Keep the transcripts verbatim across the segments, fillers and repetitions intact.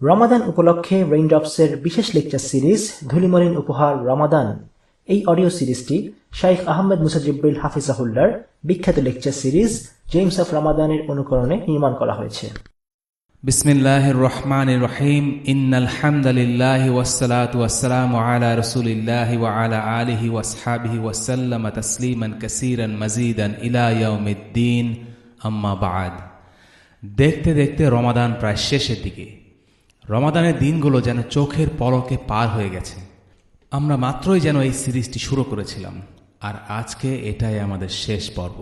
রমাদান উপলক্ষে রেইনড্রপসের বিশেষ lecture series ধূলিমলিন উপহার রমাদান। এই অডিও সিরিজটি শাইখ আহমেদ মুসা জিবরিল হাফিজাহুল্লাহর বিখ্যাত লেকচার সিরিজ জেমস অফ রমাদানের অনুকরণে নির্মাণ করা হয়েছে। বিসমিল্লাহির রহমানির রহিম। ইন্নাল হামদালিল্লাহি ওয়াসসালাতু ওয়াসসালামু আলা রাসূলিল্লাহি ওয়া আলা আলিহি ওয়াসহাবিহি ওয়াসাল্লাম তাসলিমান কাসীরান মাজিদান ইলা ইয়াউমিদ্দিন, আম্মা বা'দ। দেখতে দেখতে রমাদান প্রায় শেষের দিকে। রমাদানের দিনগুলো যেন চোখের পলকে পার হয়ে গেছে। আমরা মাত্রই যেন এই সিরিজটি শুরু করেছিলাম, আর আজকে এটাই আমাদের শেষ পর্ব।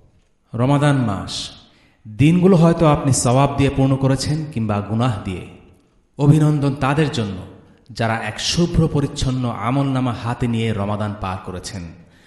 রমাদান মাস, দিনগুলো হয়তো আপনি সওয়াব দিয়ে পূর্ণ করেছেন কিংবা গুনাহ দিয়ে। অভিনন্দন তাদের জন্য যারা এক শুভ্র পরিচ্ছন্ন আমলনামা হাতে নিয়ে রমাদান পার করেছেন।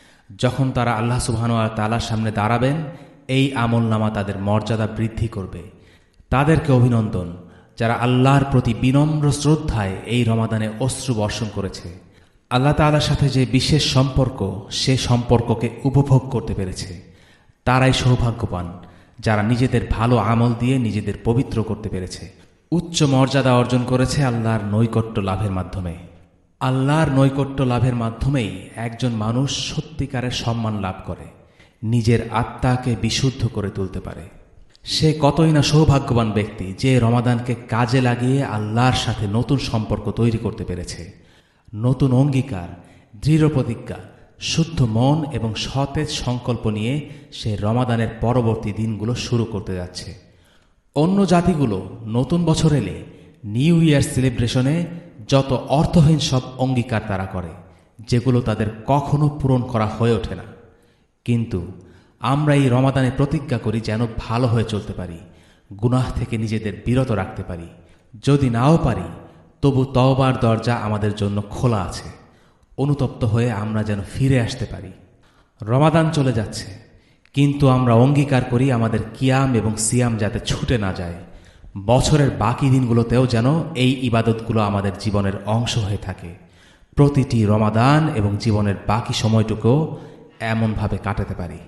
যখন তারা আল্লাহ সুবহানাহু ওয়া তাআলার সামনে দাঁড়াবেন, এই আমলনামা তাদের মর্যাদা বৃদ্ধি করবে। তাদেরকে অভিনন্দন যারা আল্লাহর প্রতি বিনম্র শ্রদ্ধায় এই রমাদানে অশ্রু বর্ষণ করেছে। আল্লাহ তাআলার সাথে যে বিশেষ সম্পর্ক, সে সম্পর্ককে উপভোগ করতে পেরেছে। তারাই সৌভাগ্যবান যারা নিজেদের ভালো আমল দিয়ে নিজেদের পবিত্র করতে পেরেছে, উচ্চ মর্যাদা অর্জন করেছে আল্লাহর নৈকট্য লাভের মাধ্যমে। আল্লাহর নৈকট্য লাভের মাধ্যমেই একজন মানুষ সত্যিকারের সম্মান লাভ করে, নিজের আত্মাকে বিশুদ্ধ করে তুলতে পারে। সে কতই না সৌভাগ্যবান ব্যক্তি যে রমাদানকে কাজে লাগিয়ে আল্লাহর সাথে নতুন সম্পর্ক তৈরি করতে পেরেছে। নতুন অঙ্গীকার, দৃঢ় প্রতিজ্ঞা, শুদ্ধ মন এবং সতেজ সংকল্প নিয়ে সে রমাদানের পরবর্তী দিনগুলো শুরু করতে যাচ্ছে। অন্য জাতিগুলো নতুন বছর এলে নিউ ইয়ার সেলিব্রেশনে যত অর্থহীন সব অঙ্গীকার তারা করে, যেগুলো তাদের কখনো পূরণ করা হয়ে ওঠে না। কিন্তু আমরা এই রমাদানে প্রতিজ্ঞা করি যেন ভালো হয়ে চলতে পারি, গুনাহ থেকে নিজেদের বিরত রাখতে পারি। যদি নাও পারি, তবু তওবার দরজা আমাদের জন্য খোলা আছে। অনুতপ্ত হয়ে আমরা যেন ফিরে আসতে পারি। রমাদান চলে যাচ্ছে, কিন্তু আমরা অঙ্গীকার করি আমাদের কিয়াম এবং সিয়াম যাতে ছুটে না যায়। বছরের বাকি দিনগুলোতেও যেন এই ইবাদতগুলো আমাদের জীবনের অংশ হয়ে থাকে। প্রতিটি রমাদান এবং জীবনের বাকি সময়টুকু এমনভাবে কাটাতে পারি।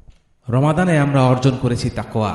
রমাদানে আমরা অর্জন করেছি তাকওয়া।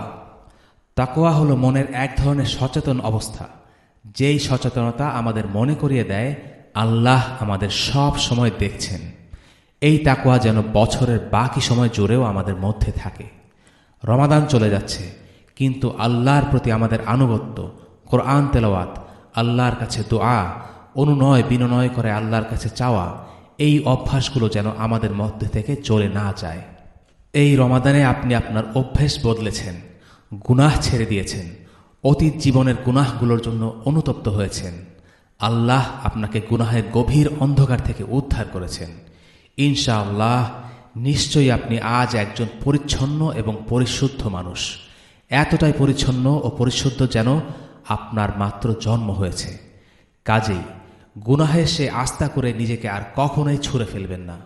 তাকওয়া হলো মনের এক ধরনের সচেতন অবস্থা, যেই সচেতনতা আমাদের মনে করিয়ে দেয় আল্লাহ আমাদের সব সময় দেখছেন। এই তাকওয়া যেন বছরের বাকি সময় জুড়েও আমাদের মধ্যে থাকে। রমাদান চলে যাচ্ছে, কিন্তু আল্লাহর প্রতি আমাদের আনুগত্য, কোরআন তেলাওয়াত, আল্লাহর কাছে দোয়া, অনুনয় বিনয় করে আল্লাহর কাছে চাওয়া, এই অভ্যাসগুলো যেন আমাদের মধ্যে থেকে চলে না যায়। এই রমাদানে আপনি আপনার অভ্যেস বদলেছেন, গুনাহ ছেড়ে দিয়েছেন, অতীত জীবনের গুনাহগুলোর জন্য অনুতপ্ত হয়েছেন। আল্লাহ আপনাকে গুনাহের গভীর অন্ধকার থেকে উদ্ধার করেছেন। ইনশাআল্লাহ নিশ্চয়ই আপনি আজ একজন পরিচ্ছন্ন এবং পরিশুদ্ধ মানুষ। এতটাই পরিচ্ছন্ন ও পরিশুদ্ধ যেন আপনার মাত্র জন্ম হয়েছে। কাজেই গুনাহে সে আস্থা করে নিজেকে আর কখনোই ছুঁড়ে ফেলবেন না।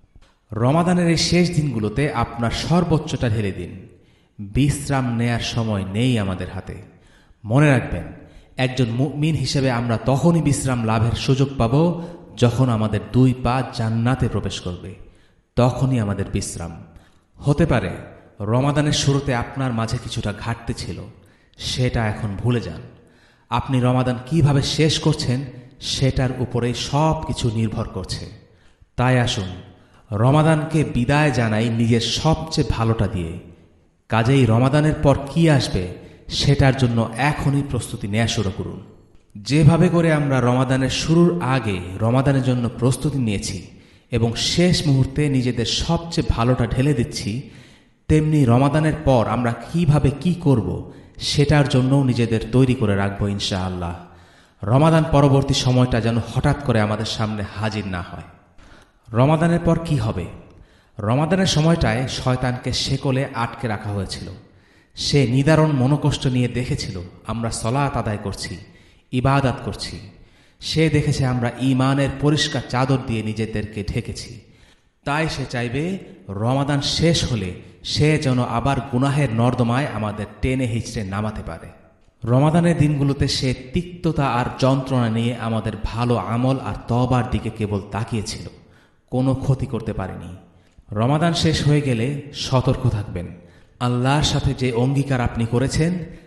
রমাদানের এই শেষ দিনগুলোতে আপনার সর্বোচ্চটা ঢেলে দিন। বিশ্রাম নেয়ার সময় নেই আমাদের হাতে। মনে রাখবেন, একজন মুমিন হিসেবে আমরা তখনই বিশ্রাম লাভের সুযোগ পাব যখন আমাদের দুই পা জান্নাতে প্রবেশ করবে। তখনই আমাদের বিশ্রাম হতে পারে। রমাদানের শুরুতে আপনার মাঝে কিছুটা ঘাটতি ছিল, সেটা এখন ভুলে যান। আপনি রমাদান কিভাবে শেষ করছেন সেটার উপরেই সব কিছু নির্ভর করছে। তাই আসুন রমাদানকে বিদায় জানাই নিজের সবচেয়ে ভালোটা দিয়ে। কাজেই রমাদানের পর কি আসবে সেটার জন্য এখনই প্রস্তুতি নেওয়া শুরু করুন। যেভাবে করে আমরা রমাদানের শুরুর আগে রমাদানের জন্য প্রস্তুতি নিয়েছি এবং শেষ মুহূর্তে নিজেদের সবচেয়ে ভালোটা ঢেলে দিচ্ছি, তেমনি রমাদানের পর আমরা কিভাবে কি করব সেটার জন্যও নিজেদের তৈরি করে রাখবো ইনশাআল্লাহ। রমাদান পরবর্তী সময়টা যেন হঠাৎ করে আমাদের সামনে হাজির না হয়। রমাদানের পর কি হবে? রমাদানের সময়টায় শয়তানকে শেকলে আটকে রাখা হয়েছিল। সে নিদারুণ মনোকষ্ট নিয়ে দেখেছিল আমরা সলাত আদায় করছি, ইবাদত করছি। সে দেখেছে আমরা ঈমানের পরিষ্কার চাদর দিয়ে নিজেদেরকে ঢেকেছি। তাই সে চাইবে রমাদান শেষ হলে সে যেন আবার গুনাহের নর্দমায় আমাদের টেনে হিচড়ে নামাতে পারে। রমাদানের দিনগুলোতে সে তিক্ততা আর যন্ত্রণা নিয়ে আমাদের ভালো আমল আর তওবার দিকে কেবল তাকিয়েছিল, কোনো ক্ষতি করতে পারেনি। রমাদান শেষ হয়ে গেলে সতর্ক থাকবেন। আল্লাহর সাথে যে অঙ্গীকার আপনি করেছেন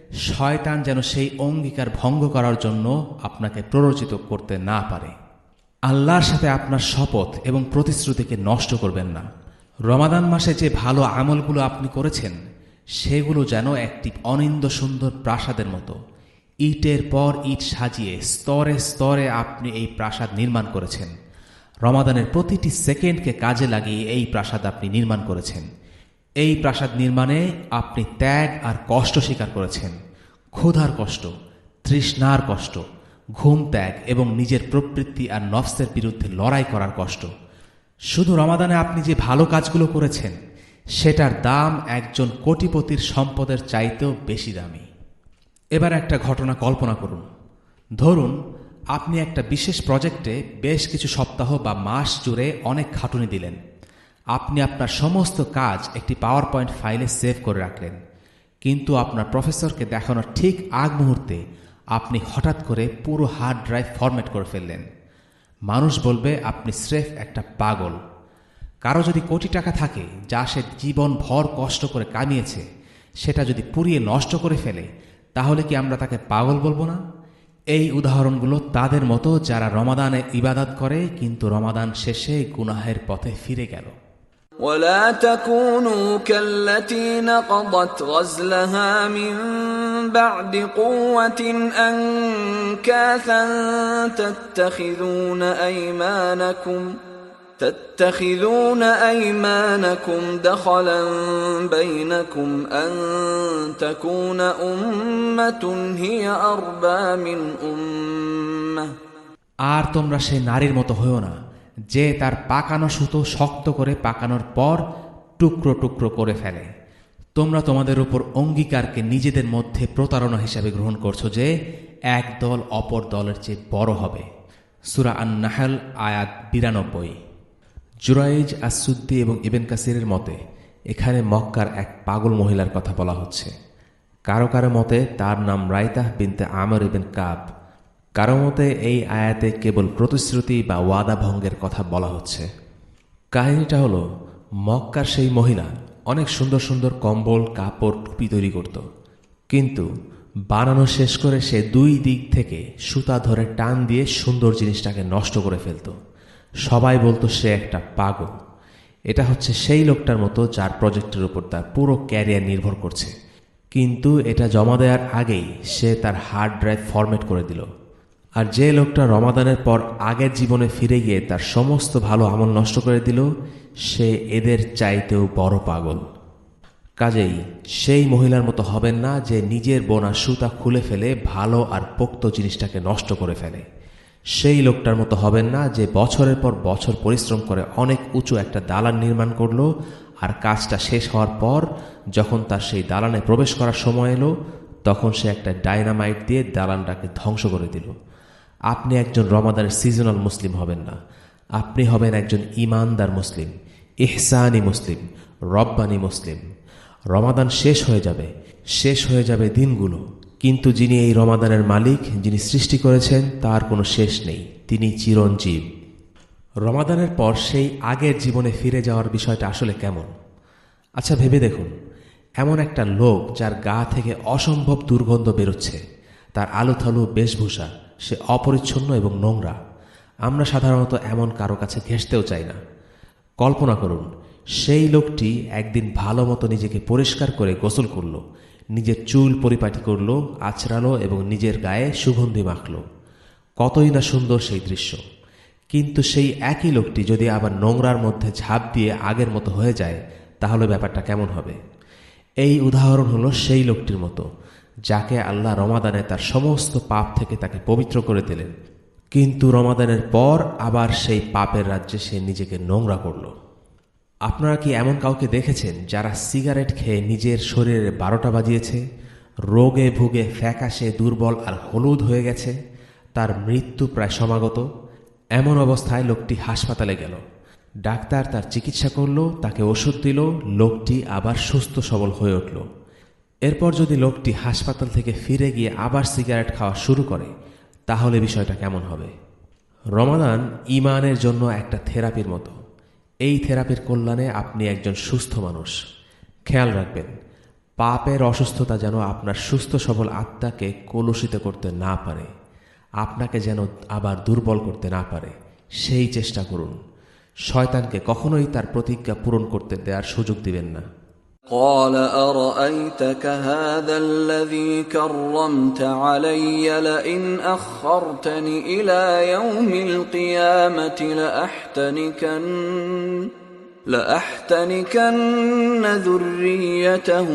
শয়তান যেন সেই অঙ্গীকার ভঙ্গ করার জন্য আপনাকে প্ররোচিত করতে না পারে। আল্লাহর সাথে আপনার শপথ এবং প্রতিশ্রুতিকে নষ্ট করবেন না। রমাদান মাসে যে ভালো আমলগুলো আপনি করেছেন সেগুলো যেন একটি অনিন্দ সুন্দর প্রাসাদের মতো। ইটের পর ইট সাজিয়ে স্তরে স্তরে আপনি এই প্রাসাদ নির্মাণ করেছেন। রমাদানের প্রতিটি সেকেন্ডকে কাজে লাগিয়ে এই প্রাসাদ আপনি নির্মাণ করেছেন। এই প্রাসাদ নির্মাণে আপনি ত্যাগ আর কষ্ট স্বীকার করেছেন। ক্ষুধার কষ্ট, তৃষ্ণার কষ্ট, ঘুম ত্যাগ এবং নিজের প্রবৃত্তি আর নফসের বিরুদ্ধে লড়াই করার কষ্ট। শুধু রমাদানে আপনি যে ভালো কাজগুলো করেছেন সেটার দাম একজন কোটিপতির সম্পদের চাইতেও বেশি দামি। এবার একটা ঘটনা কল্পনা করুন। ধরুন আপনি একটা বিশেষ প্রজেক্টে বেশ কিছু সপ্তাহ বা মাস জুড়ে অনেক খাটুনি দিলেন। আপনি আপনার সমস্ত কাজ একটি পাওয়ার পয়েন্ট ফাইলে সেভ করে রাখলেন, কিন্তু আপনার প্রফেসরকে দেখানোর ঠিক আগ মুহূর্তে আপনি হঠাৎ করে পুরো হার্ড ড্রাইভ ফরম্যাট করে ফেললেন। মানুষ বলবে আপনি স্রেফ একটা পাগল। কারো যদি কোটি টাকা থাকে যা সে জীবন ভর কষ্ট করে কামিয়েছে, সেটা যদি পুড়িয়ে নষ্ট করে ফেলে, তাহলে কি আমরা তাকে পাগল বলবো না? এই উদাহরণগুলো তাদের মতো যারা রমাদানে ইবাদত করে কিন্তু রমাদান শেষে গুনাহের পথে ফিরে গেল। ولا تكونوا كالتي نقضت غزلها من بعد قوة أنكاثا تتخذون أيمانكم تتخذون أيمانكم دخلا بينكم أن تكون أمة هي أربى من أمة। আর তোমরা সেই নারীর মতো হয়েও না যে তার পাকানো সুতো শক্ত করে পাকানোর পর টুকরো টুকরো করে ফেলে। তোমরা তোমাদের উপর অঙ্গীকারকে নিজেদের মধ্যে প্রতারণা হিসাবে গ্রহণ করছো যে এক দল অপর দলের চেয়ে বড় হবে। সূরা আন-নাহল আয়াত বিরানব্বই। জুরাইজ আস-সুদ্দি এবং ইবন কাসিরের মতে এখানে মক্কার এক পাগল মহিলার কথা বলা হচ্ছে। কারো কারো মতে তার নাম রাইতাহ বিনতে আমর ইবন কাব। কারো মতে এই আয়াতে কেবল প্রতিশ্রুতি বা ওয়াদা ভঙ্গের কথা বলা হচ্ছে। কাহিনীটা হলো, মক্কার সেই মহিলা অনেক সুন্দর সুন্দর কম্বল, কাপড়, টুপি তৈরি করত, কিন্তু বানানো শেষ করে সে দুই দিক থেকে সুতা ধরে টান দিয়ে সুন্দর জিনিসটাকে নষ্ট করে ফেলত। সবাই বলতো সে একটা পাগল। এটা হচ্ছে সেই লোকটার মতো যার প্রজেক্টের উপর তার পুরো ক্যারিয়ার নির্ভর করছে, কিন্তু এটা জমা দেওয়ার আগেই সে তার হার্ড ড্রাইভ ফরম্যাট করে দিল। আর যে লোকটা রমাদানের পর আগের জীবনে ফিরে গিয়ে তার সমস্ত ভালো আমল নষ্ট করে দিল, সে এদের চাইতেও বড় পাগল। কাজেই সেই মহিলার মতো হবেন না যে নিজের বোনা সুতা খুলে ফেলে ভালো আর পোক্ত জিনিসটাকে নষ্ট করে ফেলে। সেই লোকটার মতো হবেন না যে বছরের পর বছর পরিশ্রম করে অনেক উঁচু একটা দালান নির্মাণ করলো, আর কাজটা শেষ হওয়ার পর যখন তার সেই দালানে প্রবেশ করার সময় এলো তখন সে একটা ডায়নামাইট দিয়ে দালানটাকে ধ্বংস করে দিল। আপনি একজন রমাদানের সিজনাল মুসলিম হবেন না, আপনি হবেন একজন ইমানদার মুসলিম, ইহসানি মুসলিম, রব্বানি মুসলিম। রমাদান শেষ হয়ে যাবে, শেষ হয়ে যাবে দিনগুলো, কিন্তু যিনি এই রমাদানের মালিক, যিনি সৃষ্টি করেছেন, তার কোনো শেষ নেই, তিনি চিরঞ্জীব। রমাদানের পর সেই আগের জীবনে ফিরে যাওয়ার বিষয়টা আসলে কেমন? আচ্ছা ভেবে দেখুন, এমন একটা লোক যার গা থেকে অসম্ভব দুর্গন্ধ বেরোচ্ছে, তার আলুথালু বেশভূষা, সে অপরিচ্ছন্ন এবং নোংরা। আমরা সাধারণত এমন কারো কাছে ঘেঁষতেও চাই না। কল্পনা করুন, সেই লোকটি একদিন ভালো মতো নিজেকে পরিষ্কার করে গোসল করল, নিজের চুল পরিপাটি করল, আছড়ালো এবং নিজের গায়ে সুগন্ধি মাখল। কতই না সুন্দর সেই দৃশ্য। কিন্তু সেই একই লোকটি যদি আবার নোংরার মধ্যে ঝাঁপ দিয়ে আগের মতো হয়ে যায়, তাহলে ব্যাপারটা কেমন হবে? এই উদাহরণ হলো সেই লোকটির মতো যাকে আল্লাহ রমাদানে তার সমস্ত পাপ থেকে তাকে পবিত্র করে দিলেন, কিন্তু রমাদানের পর আবার সেই পাপের রাজ্যে সে নিজেকে নোংরা করল। আপনারা কি এমন কাউকে দেখেছেন যারা সিগারেট খেয়ে নিজের শরীরে বারোটা বাজিয়েছে, রোগে ভুগে ফ্যাকাশে দুর্বল আর হলুদ হয়ে গেছে, তার মৃত্যু প্রায় সমাগত? এমন অবস্থায় লোকটি হাসপাতালে গেল, ডাক্তার তার চিকিৎসা করল, তাকে ওষুধ দিল, লোকটি আবার সুস্থ সবল হয়ে উঠল। এরপর যদি লোকটি হাসপাতাল থেকে ফিরে গিয়ে আবার সিগারেট খাওয়া শুরু করে, তাহলে বিষয়টা কেমন হবে? রমাদান ঈমানের জন্য একটা থেরাপির মতো। এই থেরাপির কল্যাণে আপনি একজন সুস্থ মানুষ। খেয়াল রাখবেন, পাপের অসুস্থতা যেন আপনার সুস্থ সবল আত্মাকে কলুষিত করতে না পারে, আপনাকে যেন আবার দুর্বল করতে না পারে, সেই চেষ্টা করুন। শয়তানকে কখনোই তার প্রতিজ্ঞা পূরণ করতে দেওয়ার সুযোগ দিবেন না। قال أرأيتك هذا الذي كرمت علي لئن أخرتني إلى يوم القيامة لأحتنكن لأحتنكن ذريته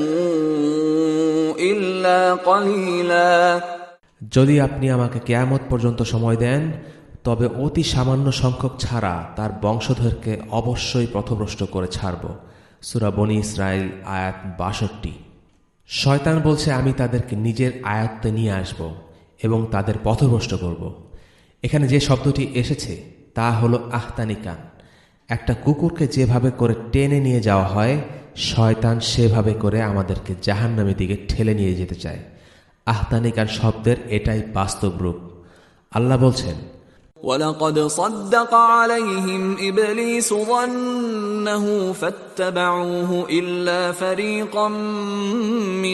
إلا قليلا। যদি আপনি আমাকে কিয়ামত পর্যন্ত সময় দেন, তবে অতি সামান্য সংখ্যক ছাড়া তার বংশধরকে অবশ্যই পথভ্রষ্ট করে ছাড়ব। সূরা বনী ইসরাইল আয়াত বাষট্টি। শয়তান বলছে আমি তাদেরকে নিজের আয়ত্তে নিয়ে আসব এবং তাদের পথভ্রষ্ট করব। এখানে যে শব্দটি এসেছে তা হলো আহতানিকান। একটা কুকুরকে যেভাবে করে টেনে নিয়ে যাওয়া হয়, শয়তান সেভাবে করে আমাদেরকে জাহান্নামের দিকে ঠেলে নিয়ে যেতে চায়। আহতানিকান শব্দের এটাই বাস্তব রূপ। আল্লাহ বলছেন, وَلَقَدْ صَدَّقَ عَلَيْهِمْ إِبْلِيسُ ظَنَّهُ فَاتَّبَعُوهُ إِلَّا فَرِيقًا مِنَ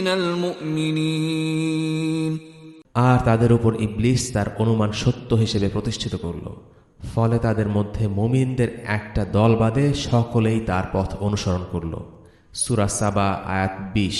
الْمُؤْمِنِينَ। আর তাদের উপর ইবলিস তার অনুমান সত্য হিসেবে প্রতিষ্ঠিত করল, ফলে তাদের মধ্যে মুমিনদের একটা দল বাদে সকলেই তার পথ অনুসরণ করল। সূরা সাবা আয়াত বিশ।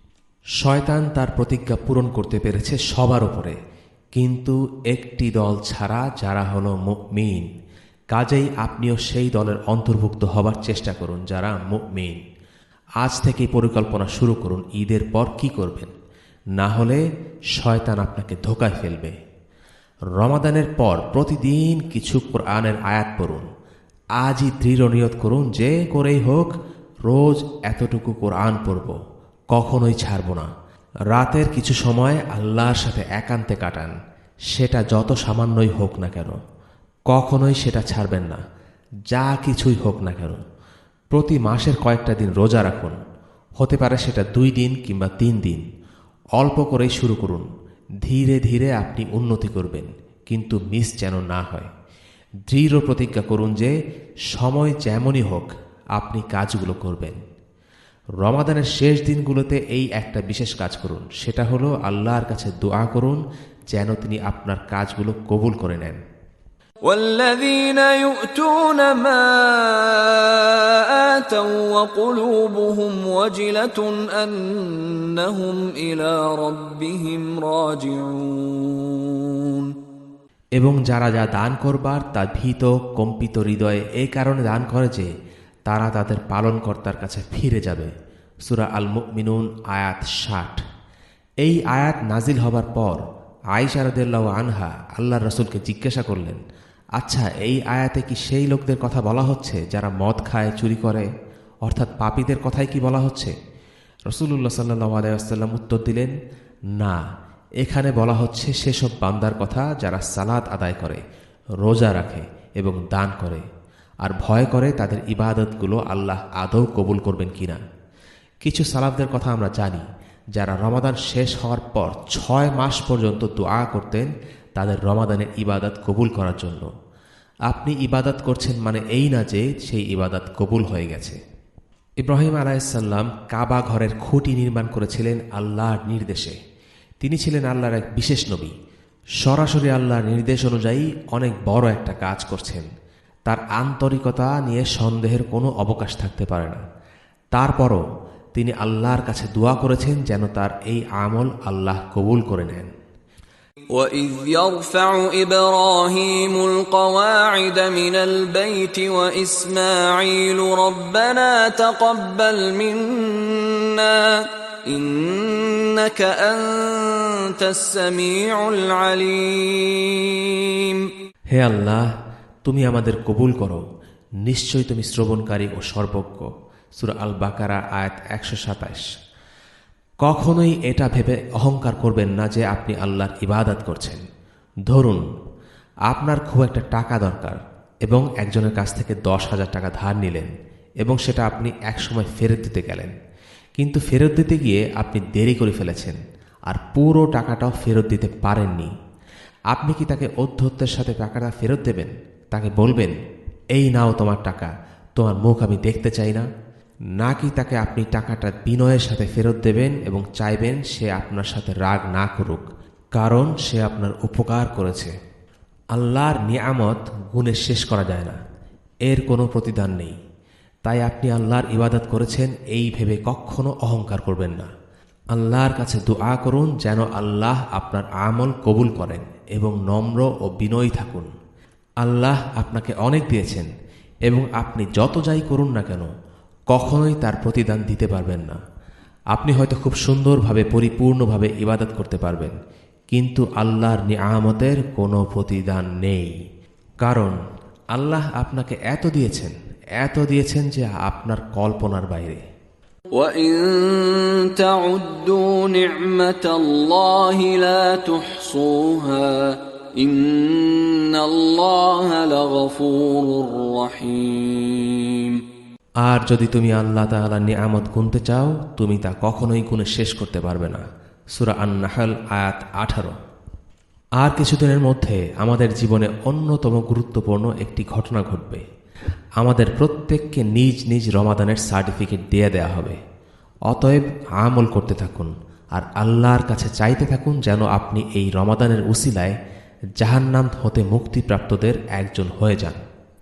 শয়তান তার প্রতিজ্ঞা পূরণ করতে পেরেছে সবার উপরে, কিন্তু একটি দল ছাড়া, যারা হলো মুমিন। কাজেই আপনিও সেই দলের অন্তর্ভুক্ত হবার চেষ্টা করুন যারা মুমিন। আজ থেকেই পরিকল্পনা শুরু করুন ঈদের পর কি করবেন, না হলে শয়তান আপনাকে ধোঁকায় ফেলবে। রমাদানের পর প্রতিদিন কিছু কোরআনের আয়াত পড়ুন। আজই দৃঢ় নিয়ত করুন যে করেই হোক রোজ এতটুকু কোরআন পড়ব, কখনোই ছাড়ব না। রাতের কিছু সময় আল্লাহর সাথে একান্তে কাটান, সেটা যত সামান্যই হোক না কেন, কখনোই সেটা ছাড়বেন না, যা কিছুই হোক না কেন। প্রতি মাসের কয়েকটা দিন রোজা রাখুন, হতে পারে সেটা দুই দিন কিংবা তিন দিন। অল্প করেই শুরু করুন, ধীরে ধীরে আপনি উন্নতি করবেন, কিন্তু মিস যেন না হয়। দৃঢ় প্রতিজ্ঞা করুন যে সময় যেমনই হোক আপনি কাজগুলো করবেন। রমাদানের শেষ দিনগুলোতে এই একটা বিশেষ কাজ করুন, সেটা হলো আল্লাহর কাছে দোয়া করুন যেন তিনি আপনার কাজগুলো কবুল করে নেন। والذين يؤتون ما آتوا وقلوبهم وجلة أنهم إلى ربهم راجعون। এবং যারা যা দান করবার তা ভীত কম্পিত হৃদয়ে এই কারণে দান করে যে তারা তাদের পালনকর্তার কাছে ফিরে যাবে। সূরা আল মুমিনুন আয়াত ষাট। এই আয়াত নাজিল হবার পর আয়েশা রাদিয়াল্লাহু আনহা আল্লাহর রাসূলকে জিজ্ঞাসা করলেন, আচ্ছা এই আয়াতে কি সেই লোকদের কথা বলা হচ্ছে যারা মদ খায়, চুরি করে, অর্থাৎ পাপীদের কথাই কি বলা হচ্ছে? রাসূলুল্লাহ সাল্লাল্লাহু আলাইহি ওয়াসাল্লাম উত্তর দিলেন, না, এখানে বলা হচ্ছে সেসব বান্দার কথা যারা সালাত আদায় করে, রোজা রাখে এবং দান করে, আর ভয় করে তাদের ইবাদতগুলো আল্লাহ আদৌ কবুল করবেন কিনা। কিছু সালাফদের কথা আমরা জানি যারা রমাদান শেষ হওয়ার পর ছয় মাস পর্যন্ত দোয়া করতেন তাদের রমাদানের ইবাদত কবুল করার জন্য। আপনি ইবাদত করছেন মানে এই না যে সেই ইবাদত কবুল হয়ে গেছে। ইব্রাহিম আলাইহিসসালাম কাবা ঘরের খুঁটি নির্মাণ করেছিলেন আল্লাহর নির্দেশে। তিনি ছিলেন আল্লাহর এক বিশেষ নবী, সরাসরি আল্লাহর নির্দেশ অনুযায়ী অনেক বড় একটা কাজ করছেন। তার আন্তরিকতা নিয়ে সন্দেহের কোনো অবকাশ থাকতে পারে না। তারপরও তিনি আল্লাহর কাছে দোয়া করেছেন যেন তার এই আমল আল্লাহ কবুল করে নেন। وَإِذْ يَرْفَعُ إِبْرَاهِيمُ الْقَوَاعِدَ مِنَ الْبَيْتِ وَإِسْمَاعِيلُ رَبَّنَا تَقَبَّلْ مِنَّا إِنَّكَ أَنْتَ السَّمِيعُ الْعَلِيمُ। হে আল্লাহ, তুমি আমাদের কবুল করো, নিশ্চয়ই তুমি শ্রবণকারী ও সর্বজ্ঞ। সূরা আল বাকারা আয়াত একশো সাতাশ। কখনোই এটা ভেবে অহংকার করবেন না যে আপনি আল্লাহর ইবাদত করছেন। ধরুন আপনার খুব একটা টাকা দরকার এবং একজনের কাছ থেকে দশ হাজার টাকা ধার নিলেন এবং সেটা আপনি একসময় ফেরত দিতে গেলেন, কিন্তু ফেরত দিতে গিয়ে আপনি দেরি করে ফেলেছেন আর পুরো টাকাটাও ফেরত দিতে পারেননি। আপনি কি তাকে ঔদ্ধত্যের সাথে টাকাটা ফেরত দেবেন? তাকে বলবেন, এই নাও তোমার টাকা, তোমার মুখ আমি দেখতে চাই না? নাকি তাকে আপনি টাকাটা বিনয়ের সাথে ফেরত দেবেন এবং চাইবেন সে আপনার সাথে রাগ না করুক, কারণ সে আপনার উপকার করেছে। আল্লাহর নিয়ামত গুণে শেষ করা যায় না, এর কোনো প্রতিদান নেই। তাই আপনি আল্লাহর ইবাদত করেছেন এই ভেবে কখনো অহংকার করবেন না। আল্লাহর কাছে দোয়া করুন যেন আল্লাহ আপনার আমল কবুল করেন এবং নম্র ও বিনয়ী থাকুন। আল্লাহ আপনাকে অনেক দিয়েছেন এবং আপনি যত যাই করুন না কেন কখনোই তার প্রতিদান দিতে পারবেন না। আপনি হয়তো খুব সুন্দরভাবে পরিপূর্ণভাবে ইবাদত করতে পারবেন, কিন্তু আল্লাহর নিয়ামতের কোনো প্রতিদান নেই, কারণ আল্লাহ আপনাকে এত দিয়েছেন এত দিয়েছেন যে আপনার কল্পনার বাইরে। وَإِن تَعُدُّوا نِعْمَةَ اللَّهِ لَا تُحْصُوهَا إِنَّ اللَّهَ لَغَفُورٌ رَّحِيمٌ। আর যদি তুমি আল্লাহ তাআলার নিয়ামত গুনতে চাও, তুমি তা কখনোই গুণে শেষ করতে পারবে না। সূরা আন-নাহল আয়াত আঠারো। আর কিছুদিনের মধ্যে আমাদের জীবনে অন্যতম গুরুত্বপূর্ণ একটি ঘটনা ঘটবে। আমাদের প্রত্যেককে নিজ নিজ রমাদানের সার্টিফিকেট দিয়ে দেয়া হবে। অতএব আমল করতে থাকুন আর আল্লাহর কাছে চাইতে থাকুন যেন আপনি এই রমাদানের উসিলায় জাহান্নাম হতে মুক্তিপ্রাপ্তদের একজন হয়ে যান।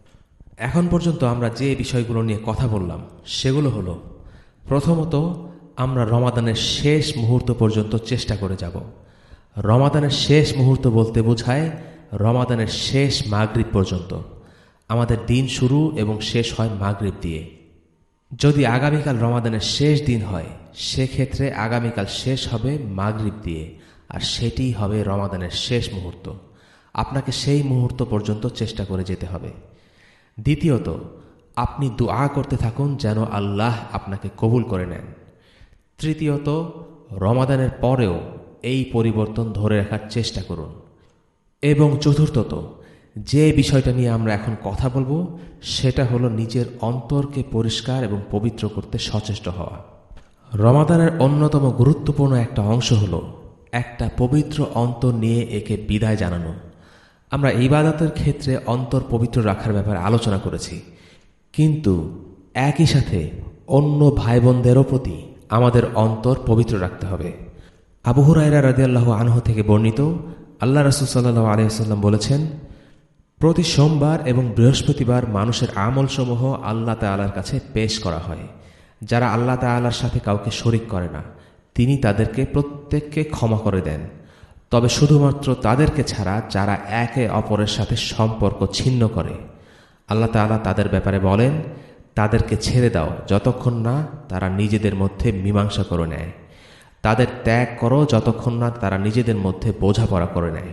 এখন পর্যন্ত আমরা যে বিষয়গুলো নিয়ে কথা বললাম সেগুলো হলো, প্রথমত আমরা রমাদানের শেষ মুহূর্ত পর্যন্ত চেষ্টা করে যাব। রমাদানের শেষ মুহূর্ত বলতে বোঝায় রমাদানের শেষ মাগরিব পর্যন্ত। আমাদের দিন শুরু এবং শেষ হয় মাগরিব দিয়ে। যদি আগামীকাল রমাদানের শেষ দিন হয়, সেক্ষেত্রে আগামীকাল শেষ হবে মাগরিব দিয়ে, আর সেটিই হবে রমাদানের শেষ মুহূর্ত। আপনাকে সেই মুহূর্ত পর্যন্ত চেষ্টা করে যেতে হবে। দ্বিতীয়ত, আপনি দুআ করতে থাকুন যেন আল্লাহ আপনাকে কবুল করে নেন। তৃতীয়ত, রমাদানের পরেও এই পরিবর্তন ধরে রাখার চেষ্টা করুন। এবং চতুর্থত, যে বিষয়টা নিয়ে আমরা এখন কথা বলবো সেটা হলো নিজের অন্তরকে পরিষ্কার এবং পবিত্র করতে সচেষ্ট হওয়া। রমাদানের অন্যতম গুরুত্বপূর্ণ একটা অংশ হলো একটা পবিত্র অন্তর নিয়ে একে বিদায় জানানো। আমরা ইবাদতের ক্ষেত্রে অন্তর পবিত্র রাখার ব্যাপারে আলোচনা করেছি, কিন্তু একই সাথে অন্য ভাই বোনদেরও প্রতি আমাদের অন্তর পবিত্র রাখতে হবে। আবু হুরায়রা রাদিয়াল্লাহু আনহু থেকে বর্ণিত, আল্লাহ রাসূল সাল্লাল্লাহু আলাইহি ওয়াসাল্লাম বলেছেন, প্রতি সোমবার এবং বৃহস্পতিবার মানুষের আমলসমূহ আল্লাহ তাআলার কাছে পেশ করা হয়। যারা আল্লাহ তাআলার সাথে কাউকে শরিক করে না, তিনি তাদেরকে প্রত্যেককে ক্ষমা করে দেন, তবে শুধুমাত্র তাদেরকে ছাড়া যারা একে অপরের সাথে সম্পর্ক ছিন্ন করে। আল্লাহ তাআলা তাদের ব্যাপারে বলেন, তাদেরকে ছেড়ে দাও যতক্ষণ না তারা নিজেদের মধ্যে মীমাংসা করে নেয়, তাদের ত্যাগ করো যতক্ষণ না তারা নিজেদের মধ্যে বোঝাপড়া করে নেয়।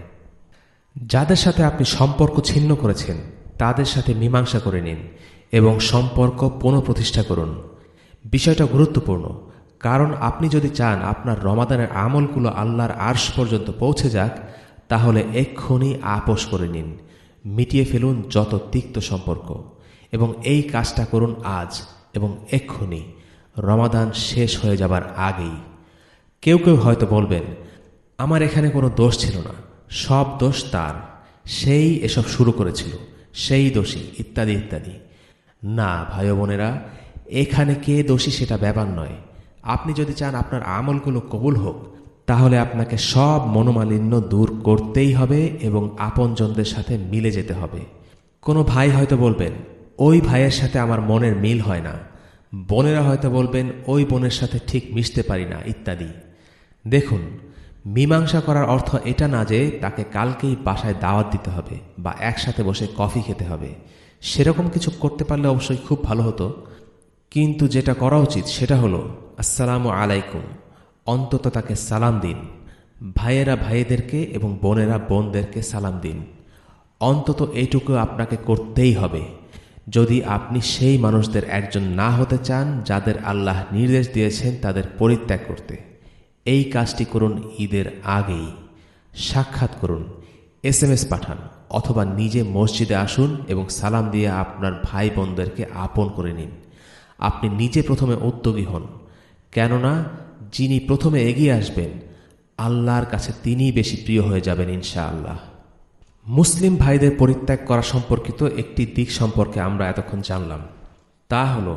যাদের সাথে আপনি সম্পর্ক ছিন্ন করেছেন তাদের সাথে মীমাংসা করে নিন এবং সম্পর্ক পুনঃপ্রতিষ্ঠা করুন। বিষয়টা গুরুত্বপূর্ণ, কারণ আপনি যদি চান আপনার রমাদানের আমলগুলো আল্লাহর আরশ পর্যন্ত পৌঁছে যাক, তাহলে এক্ষুনি আপোষ করে নিন, মিটিয়ে ফেলুন যত তিক্ত সম্পর্ক, এবং এই কাজটা করুন আজ এবং এক্ষুনি, রমাদান শেষ হয়ে যাবার আগেই। কেউ কেউ হয়তো বলবেন, আমার এখানে কোনো দোষ ছিল না, সব দোষ তার, সেই এসব শুরু করেছিল, সেই দোষী, ইত্যাদি ইত্যাদি। না ভাই বোনেরা, এখানে কে দোষী সেটা ব্যাপার নয়। আপনি যদি চান আপনার আমলগুলো কবুল হোক, তাহলে আপনাকে সব মনোমালিন্য দূর করতেই হবে এবং আপনজনদের সাথে মিলে যেতে হবে। কোনো ভাই হয়তো বলবেন, ওই ভাইয়ের সাথে আমার মনের মিল হয় না। বোনেরা হয়তো বলবেন, ওই বোনের সাথে ঠিক মিশতে পারি না, ইত্যাদি। দেখুন, মীমাংসা করার অর্থ এটা না যে তাকে কালকেই বাসায় দাওয়াত দিতে হবে বা একসাথে বসে কফি খেতে হবে। সেরকম কিছু করতে পারলে অবশ্যই খুব ভালো হতো, কিন্তু যেটা করা উচিত সেটা হলো আসসালামু আলাইকুম, অন্তত তাকে সালাম দিন। ভাইয়েরা ভাইদেরকে এবং বোনেরা বোনদেরকে সালাম দিন। অন্তত এইটুকু আপনাকে করতেই হবে, যদি আপনি সেই মানুষদের একজন না হতে চান যাদের আল্লাহ নির্দেশ দিয়েছেন তাদের পরিত্যাগ করতে। এই কাজটি করুন ঈদের আগেই। সাক্ষাৎ করুন, এস এম এস পাঠান, অথবা নিজে মসজিদে আসুন এবং সালাম দিয়ে আপনার ভাই বোনদেরকে আপন করে নিন। আপনি নিজে প্রথমে উদ্যোগী হন, কেননা যিনি প্রথমে এগিয়ে আসবেন আল্লাহর কাছে তিনিই বেশি প্রিয় হয়ে যাবেন ইনশাআল্লাহ। মুসলিম ভাইদের পরিত্যাগ করা সম্পর্কিত একটি দিক সম্পর্কে আমরা এতক্ষণ জানলাম, তা হল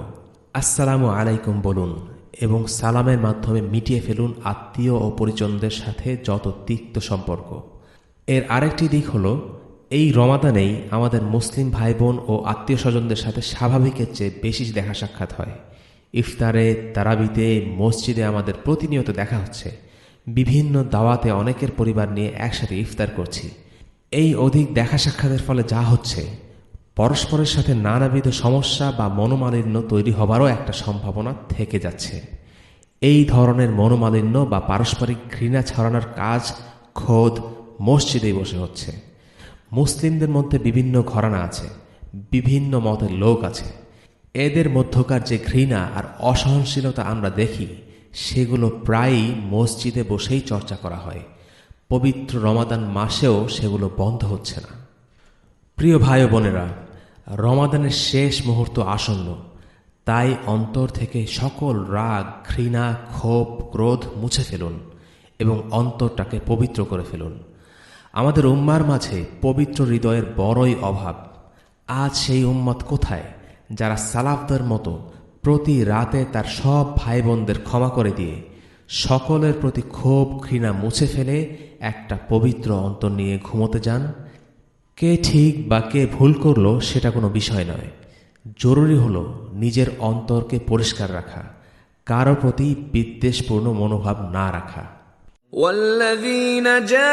আসসালামু আলাইকুম বলুন এবং সালামের মাধ্যমে মিটিয়ে ফেলুন আত্মীয় ও পরিজনদের সাথে যত তিক্ত সম্পর্ক। এর আরেকটি দিক হলো, এই রমাদানেই আমাদের মুসলিম ভাই বোন ও আত্মীয় স্বজনদের সাথে স্বাভাবিকের চেয়ে বেশি দেখা সাক্ষাৎ হয়। ইফতারে, তারাবিতে, মসজিদে আমাদের প্রতিনিয়ত দেখা হচ্ছে। বিভিন্ন দাওয়াতে অনেকের পরিবার নিয়ে একসাথে ইফতার করছি। এই অধিক দেখা সাক্ষাতের ফলে যা হচ্ছে, পরস্পরের সাথে নানাবিধ সমস্যা বা মনোমালিন্য তৈরি হবারও একটা সম্ভাবনা থেকে যাচ্ছে। এই ধরনের মনোমালিন্য বা পারস্পরিক ঘৃণা ছড়ানোর কাজ খোদ মসজিদেই বসে হচ্ছে। মুসলিমদের মধ্যে বিভিন্ন ঘরানা আছে, বিভিন্ন মতের লোক আছে। এদের মধ্যকার যে ঘৃণা আর অসহনশীলতা আমরা দেখি, সেগুলো প্রায়ই মসজিদে বসেই চর্চা করা হয়। পবিত্র রমাদান মাসেও সেগুলো বন্ধ হচ্ছে না। প্রিয় ভাই ও বোনেরা, রমাদানের শেষ মুহূর্ত আসন্ন, তাই অন্তর থেকে সকল রাগ, ঘৃণা, ক্ষোভ, ক্রোধ মুছে ফেলুন এবং অন্তরটাকে পবিত্র করে ফেলুন। আমাদের উম্মার মাঝে পবিত্র হৃদয়ের বড়ই অভাব। আজ সেই উম্মত কোথায় যারা সালাফদের মতো প্রতি রাতে তার সব ভাই বোনদের ক্ষমা করে দিয়ে সকলের প্রতি ক্ষোভ, ঘৃণা মুছে ফেলে একটা পবিত্র অন্তর নিয়ে ঘুমোতে যান? কে ঠিক বা কে ভুল করলো সেটা কোনো বিষয় নয়। জরুরি হলো নিজের অন্তরকে পরিষ্কার রাখা, কারো প্রতি বিদ্বেষপূর্ণ মনোভাব না রাখা। والذين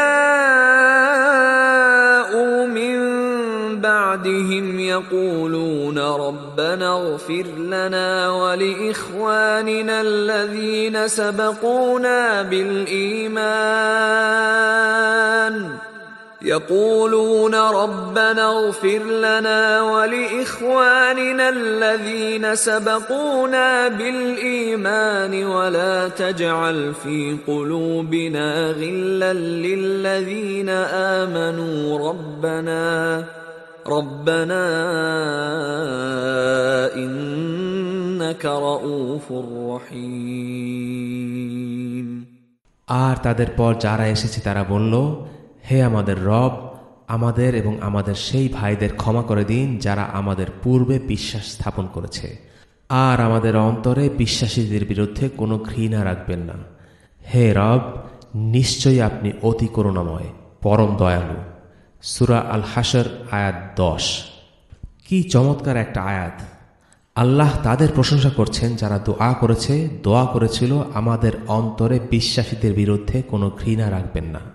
جاءوا من بعدهم يقولون ربنا اغفر لنا ولإخواننا الذين سبقونا بالإيمان يقولون ربنا اغفر لنا ولإخواننا الذين سبقونا بالإيمان ولا تجعل في قلوبنا غلا للذين آمنوا ربنا ربنا إنك رؤوف رحيم। আর তাদের পর যারা এসেছে তারা বলল, হে আমাদের রব, আমাদের এবং আমাদের সেই ভাইদের ক্ষমা করে দিন যারা আমাদের পূর্বে বিশ্বাস স্থাপন করেছে, আর আমাদের অন্তরে বিশ্বাসীদের বিরুদ্ধে কোনো ঘৃণা রাখবেন না। হে রব, নিশ্চয়ই আপনি অতি করুণাময়, পরম দয়ালু। সূরা আল হাশর আয়াত দশ। কি চমৎকার একটা আয়াত! আল্লাহ তাদের প্রশংসা করছেন যারা দোয়া করেছে, দোয়া করেছিল আমাদের অন্তরে বিশ্বাসীদের বিরুদ্ধে কোনো ঘৃণা রাখবেন না।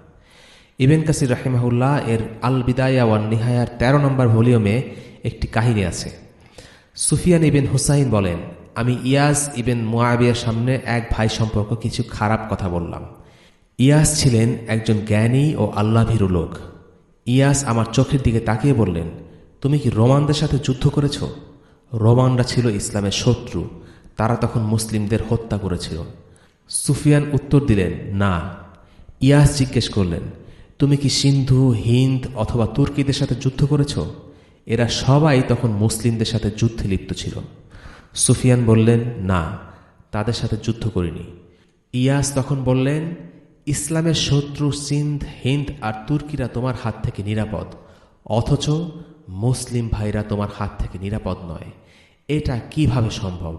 ইবন কাসির রাহিমাহুল্লাহ এর আল বিদায়া ওয়ান নিহায়ার তেরো নম্বর ভলিউমে একটি কাহিনী আছে। সুফিয়ান ইবেন হুসাইন বলেন, আমি ইয়াস ইবেন মুআবিয়ার সামনে এক ভাই সম্পর্ক কিছু খারাপ কথা বললাম। ইয়াস ছিলেন একজন জ্ঞানী ও আল্লাহভীরু লোক। ইয়াস আমার চোখের দিকে তাকিয়ে বললেন, তুমি কি রোমানদের সাথে যুদ্ধ করেছ? রোমানরা ছিল ইসলামের শত্রু, তারা তখন মুসলিমদের হত্যা করেছিল। সুফিয়ান উত্তর দিলেন, না। ইয়াস জিজ্ঞেস করলেন, তুমি কি সিন্ধু, হিন্দ অথবা তুর্কিদের সাথে যুদ্ধ করেছ? এরা সবাই তখন মুসলিমদের সাথে যুদ্ধে লিপ্ত ছিল। সুফিয়ান বললেন, না, তাদের সাথে যুদ্ধ করিনি। ইয়াস তখন বললেন, ইসলামের শত্রু সিন্ধ, হিন্দ আর তুর্কিরা তোমার হাত থেকে নিরাপদ, অথচ মুসলিম ভাইরা তোমার হাত থেকে নিরাপদ নয়। এটা কিভাবে সম্ভব?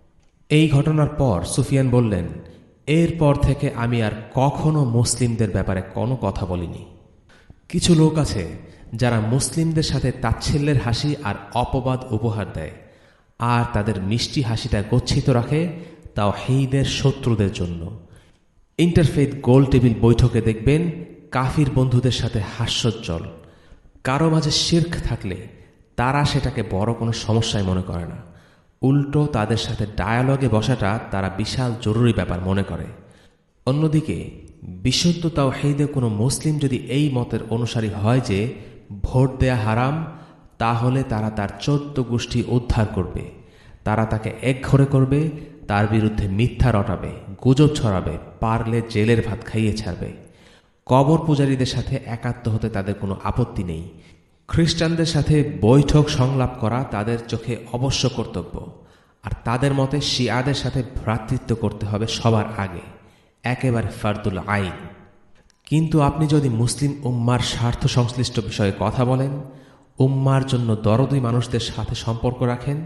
এই ঘটনার পর সুফিয়ান বললেন, এরপর থেকে আমি আর কখনো মুসলিমদের ব্যাপারে কোনো কথা বলিনি। কিছু লোক আছে যারা মুসলিমদের সাথে তাচ্ছিল্যের হাসি আর অপবাদ উপহার দেয়, আর তাদের মিষ্টি হাসিটা গচ্ছিত রাখে তাওহীদের শত্রুদের জন্য। ইন্টারফেথ গোল টেবিল বৈঠকে দেখবেন কাফির বন্ধুদের সাথে হাস্যোজ্জ্বল। কারো মাঝে শিরক থাকলে তারা সেটাকে বড় কোনো সমস্যায় মনে করে না, উল্টো তাদের সাথে ডায়ালগে বসাটা তারা বিশাল জরুরি ব্যাপার মনে করে। অন্যদিকে বিশুদ্ধ তাওহীদে কোনো মুসলিম যদি এই মতের অনুসারী হয় যে ভোট দেয়া হারাম, তাহলে তারা তার চোদ্দ গোষ্ঠী উদ্ধার করবে, তারা তাকে একঘরে করবে, তার বিরুদ্ধে মিথ্যা রটাবে, গুজব ছড়াবে, পারলে জেলের ভাত খাইয়ে ছাড়বে। কবর পূজারীদের সাথে একাত্ম হতে তাদের কোনো আপত্তি নেই। খ্রিস্টানদের সাথে বৈঠক সংলাপ করা তাদের চোখে অবশ্য কর্তব্য, আর তাদের মতে শিয়াদের সাথে ভ্রাতৃত্ব করতে হবে সবার আগে, একেবারে ফারদুল আইন। কিন্তু আপনি যদি মুসলিম উম্মার স্বার্থ সংশ্লিষ্ট বিষয়ে কথা বলেন, উম্মার জন্য দরদি মানুষদের সাথে সম্পর্ক রাখেন,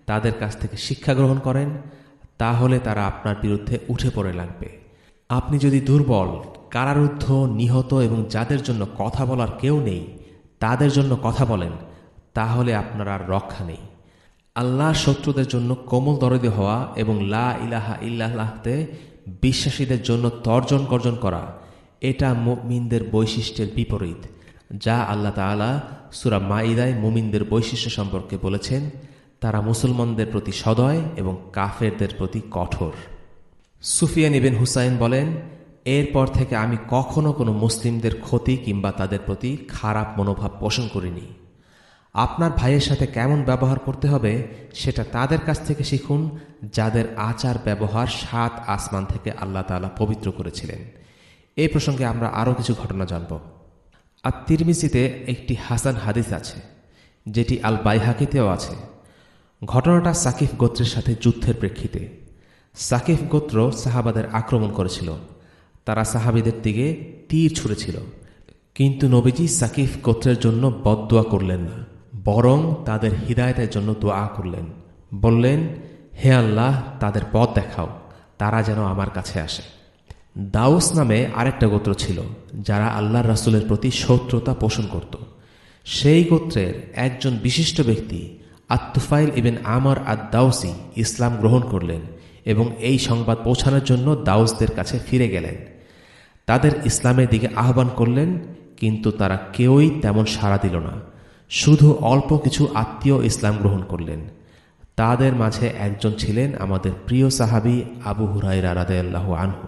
তাদের কাছ থেকে শিক্ষা গ্রহণ করেন, তাহলে তারা আপনার বিরুদ্ধে উঠে পড়ে লাগবে। আপনি যদি দুর্বল, কারারুদ্ধ, নিহত এবং যাদের জন্য কথা বলার কেউ নেই তাদের জন্য কথা বলেন, তাহলে আপনার আর রক্ষা নেই। আল্লাহর শত্রুদের জন্য কোমল দরদি হওয়া এবং লা ইলাহা ইল্লাল্লাহতে বিশ্বাসীদের জন্য তর্জন গর্জন করা, এটা মুমিনদের বৈশিষ্ট্যের বিপরীত, যা আল্লাহ তাআলা সূরা মাইদায় মুমিনদের বৈশিষ্ট্য সম্পর্কে বলেছেন। তারা মুসলমানদের প্রতি সদয় এবং কাফেরদের প্রতি কঠোর। সুফিয়ান ইবনে হুসাইন বলেন, এরপর থেকে আমি কখনো কোনো মুসলিমদের ক্ষতি কিংবা তাদের প্রতি খারাপ মনোভাব পোষণ করিনি। আপনার ভাইয়ের সাথে কেমন ব্যবহার করতে হবে সেটা তাদের কাছ থেকে শিখুন, যাদের আচার ব্যবহার সাত আসমান থেকে আল্লাহ তাআলা পবিত্র করেছিলেন। এই প্রসঙ্গে আমরা আরও কিছু ঘটনা জানব। আর তিরমিজিতে একটি হাসান হাদিস আছে, যেটি আল বাইহাকিতেও আছে। ঘটনাটা সাকিফ গোত্রের সাথে যুদ্ধের প্রেক্ষিতে। সাকিফ গোত্র সাহাবাদের আক্রমণ করেছিল। তারা সাহাবীদের দিকে তীর ছুঁড়েছিল, কিন্তু নবীজি সাকিফ গোত্রের জন্য বদদুয়া করলেন না, বরং তাদের হিদায়াতের জন্য দোয়া করলেন। বললেন, হে আল্লাহ, তাদের পথ দেখাও, তারা যেন আমার কাছে আসে। দাউস নামে আরেকটা গোত্র ছিল, যারা আল্লাহর রাসূলের প্রতি শত্রুতা পোষণ করত। সেই গোত্রের একজন বিশিষ্ট ব্যক্তি আত-তুফাইল ইবনে আমর আদ-দাউসি ইসলাম গ্রহণ করলেন এবং এই সংবাদ পৌঁছানোর জন্য দাউসদের কাছে ফিরে গেলেন। তাদের ইসলামের দিকে আহ্বান করলেন, কিন্তু তারা কেউই তেমন সাড়া দিল না। শুধু অল্প কিছু আত্মীয় ইসলাম গ্রহণ করলেন। তাদের মাঝে একজন ছিলেন আমাদের প্রিয় সাহাবী আবু হুরায়রা রাদিয়াল্লাহু আনহু।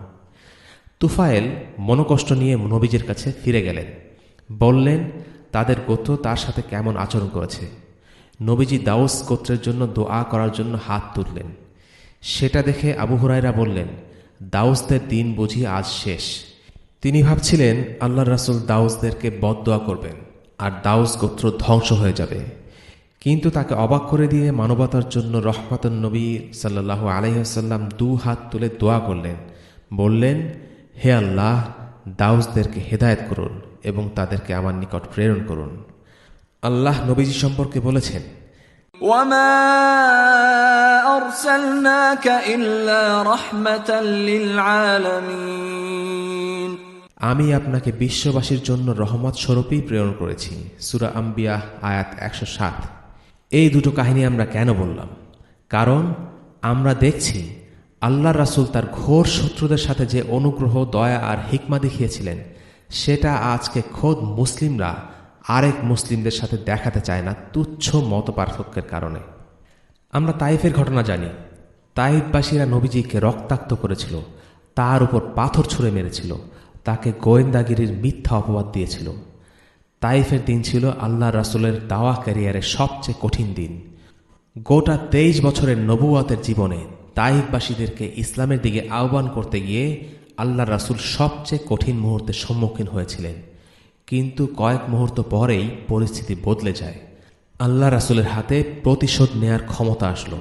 তুফাইল মনোকষ্ট নিয়ে নবীজির কাছে ফিরে গেলেন। বললেন, তাদের গোত্র তার সাথে কেমন আচরণ করেছে। নবীজি দাউস গোত্রের জন্য দোয়া করার জন্য হাত তুললেন। সেটা দেখে আবু হুরায়রা বললেন, দাউসদের দিন বুঝি আজ শেষ। তিনি ভাবছিলেন আল্লাহর রাসূল দাউসদেরকে বদদোয়া করবেন আর দাউস গোত্র ধ্বংস হয়ে যাবে। কিন্তু তাকে অবাক করে দিয়ে মানবতার জন্য রহমাতুন নবী সাল্লাল্লাহু আলাইহি ওয়াসাল্লাম দু হাত তুলে দোয়া করলেন। বললেন, হে আল্লাহ, দাউসদেরকে হেদায়েত করুন এবং তাদেরকে আমার নিকট প্রেরণ করুন। আল্লাহ নবীজি সম্পর্কে বলেছেন, ওয়ামা আরসালনাকা ইল্লা রাহমাতাল লিল আলামিন। আমি আপনাকে বিশ্ববাসীর জন্য রহমত স্বরূপই প্রেরণ করেছি। সূরা আম্বিয়া আয়াত একশো সাত। এই দুটো কাহিনী আমরা কেন বললাম? কারণ আমরা দেখছি আল্লাহর রাসূল তার ঘোর শত্রুদের সাথে যে অনুগ্রহ, দয়া আর হিকমা দেখিয়েছিলেন, সেটা আজকে খোদ মুসলিমরা আরেক মুসলিমদের সাথে দেখাতে চায় না, তুচ্ছ মত পার্থক্যের কারণে। আমরা তাইফের ঘটনা জানি। তাইফবাসীরা নবীজিকে রক্তাক্ত করেছিল, তার উপর পাথর ছুঁড়ে মেরেছিল, তাকে গোয়েন্দাগিরির মিথ্যা অপবাদ দিয়েছিল। তাইফের দিন ছিল আল্লাহ রাসূলের দাওয়া ক্যারিয়ারের সবচেয়ে কঠিন দিন। গোটা তেইশ বছরের নবুয়তের জীবনে তাইফবাসীদেরকে ইসলামের দিকে আহ্বান করতে গিয়ে আল্লাহ রাসূল সবচেয়ে কঠিন মুহূর্তের সম্মুখীন হয়েছিলেন। কিন্তু কয়েক মুহূর্ত পরেই পরিস্থিতি বদলে যায়। আল্লাহ রাসূলের হাতে প্রতিশোধ নেয়ার ক্ষমতা আসলো।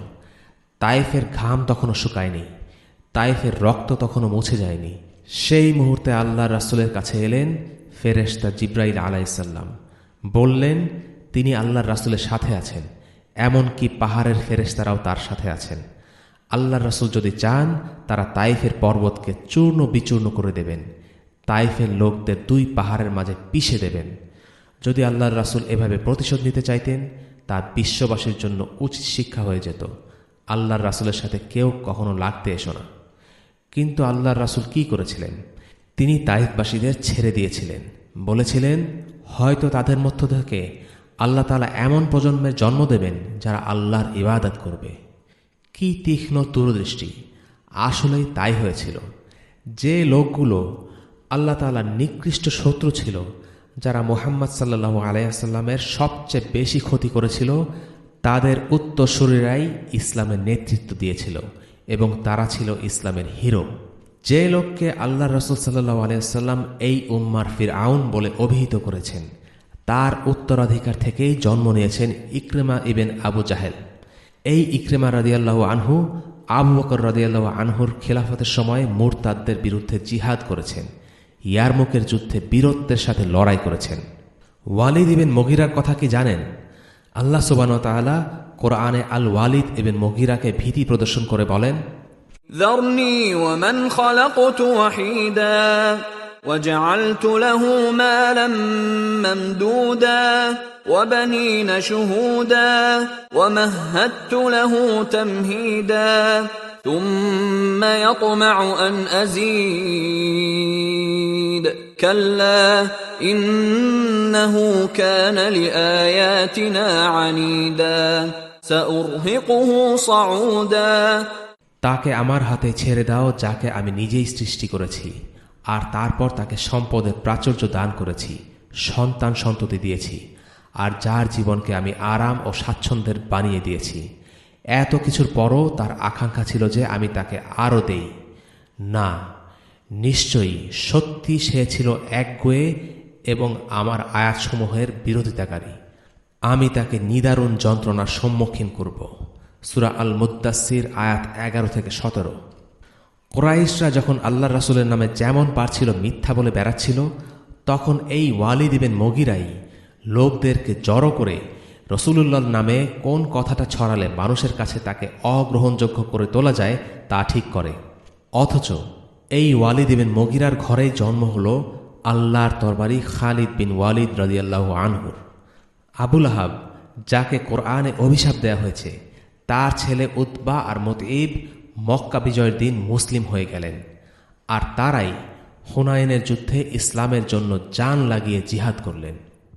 তাইফের ঘাম তখনও শুকায়নি, তাইফের রক্ত তখনও মুছে যায়নি। সেই মুহূর্তে আল্লাহ রাসূলের কাছে এলেন ফেরেশতা জিবরাইল আলাইহিসসালাম। বললেন, তিনি আল্লাহর রাসূলের সাথে আছেন, এমনকি পাহাড়ের ফেরেশতারাও তার সাথে আছেন। আল্লাহর রাসূল যদি চান, তারা তাইফের পর্বতকে চূর্ণ বিচূর্ণ করে দেবেন, তাইফের লোকদের দুই পাহাড়ের মাঝে পিষে দেবেন। যদি আল্লাহর রাসূল এভাবে প্রতিশোধ নিতে চাইতেন, তা বিশ্ববাসীর জন্য উচিত শিক্ষা হয়ে যেত। আল্লাহর রাসূলের সাথে কেউ কখনো লাগতে এসো না। কিন্তু আল্লাহর রাসূল কি করেছিলেন? তিনি তাইফবাসীদের ছেড়ে দিয়েছিলেন। বলেছিলেন, হয়তো তাদের মধ্য থেকে আল্লাহ তাআলা এমন প্রজন্মের জন্ম দেবেন যারা আল্লাহর ইবাদত করবে। কি তীক্ষ্ণ দূরদৃষ্টি! আসলেই তাই হয়েছিল। যে লোকগুলো আল্লাহ তাআলার নিকৃষ্ট শত্রু ছিল, যারা মুহাম্মদ সাল্লাল্লাহু আলাইহি ওয়াসাল্লামের সবচেয়ে বেশি ক্ষতি করেছিল, তাদের উত্তরসূরিরাই ইসলামের নেতৃত্ব দিয়েছিল এবং তারা ছিল ইসলামের হিরো। যে লোককে আল্লাহ রাসূল সাল্লাল্লাহু আলাইহি ওয়াসাল্লাম এই উম্মার ফিরআউন বলে অভিহিত করেছেন, তার উত্তরাধিকার থেকেই জন্ম নিয়েছেন ইকরিমা ইবনে আবু জাহেল। এই ইকরিমা রাদিয়াল্লাহু আনহু আবু বকর রাদিয়াল্লাহু আনহুর খেলাফতের সময় মুরতাদদের বিরুদ্ধে জিহাদ করেছেন, ইয়ারমুকের যুদ্ধে বীরত্বের সাথে লড়াই করেছেন। ওয়ালিদ ইবনে মুগীরার কথা কি জানেন? আল্লাহ সুবহানাহু ওয়া তাআলা কোরআনে আল ওয়ালিদ ইবনে মুগিরাকে ভীতি প্রদর্শন করে বলেন, ذرني ومن خلقت وحيدا وجعلت له مالا ممدودا وبنين شهودا ومهدت له تمهيدا ثم يطمع أن أزيد كلا إنه كان لآياتنا عنيدا سأرهقه صعودا তাকে আমার হাতে ছেড়ে দাও যাকে আমি নিজেই সৃষ্টি করেছি, আর তারপর তাকে সম্পদের প্রাচুর্য দান করেছি, সন্তান সন্ততি দিয়েছি, আর যার জীবনকে আমি আরাম ও স্বাচ্ছন্দ্যের বানিয়ে দিয়েছি। এত কিছুর পরও তার আকাঙ্ক্ষা ছিল যে আমি তাকে আরও দেই। না, নিশ্চয়ই সত্যি সে ছিল একগুঁয়ে এবং আমার আয়াতসমূহের বিরোধিতাকারী। আমি তাকে নিদারুণ যন্ত্রণার সম্মুখীন করব। সূরা আল মুদ্দাসসির আয়াত এগারো থেকে সতেরো। কুরাইশরা যখন আল্লাহ রাসূলের নামে যেমন পারছিল মিথ্যা বলে বেড়াচ্ছিল, তখন এই ওয়ালিদ ইবনে মুগিরাই লোকদেরকে জড়ো করে রাসূলুল্লাহর নামে কোন কথাটা ছড়ালে মানুষের কাছে তাকে অগ্রহণযোগ্য করে তোলা যায় তা ঠিক করে। অথচ এই ওয়ালিদ ইবনে মুগিরার ঘরেই জন্ম হল আল্লাহর তরবারি খালিদ বিন ওয়ালিদ রাদিয়াল্লাহু আনহুর। আবুল আহাব, যাকে কোরআনে অভিশাপ দেয়া হয়েছে, তার ছেলে উতবা আর মুতঈব মক্কা বিজয়ের দিন মুসলিম হয়ে গেলেন, আর তারাই হুনাইনের যুদ্ধে ইসলামের জন্য জান লাগিয়ে জিহাদ করলেন।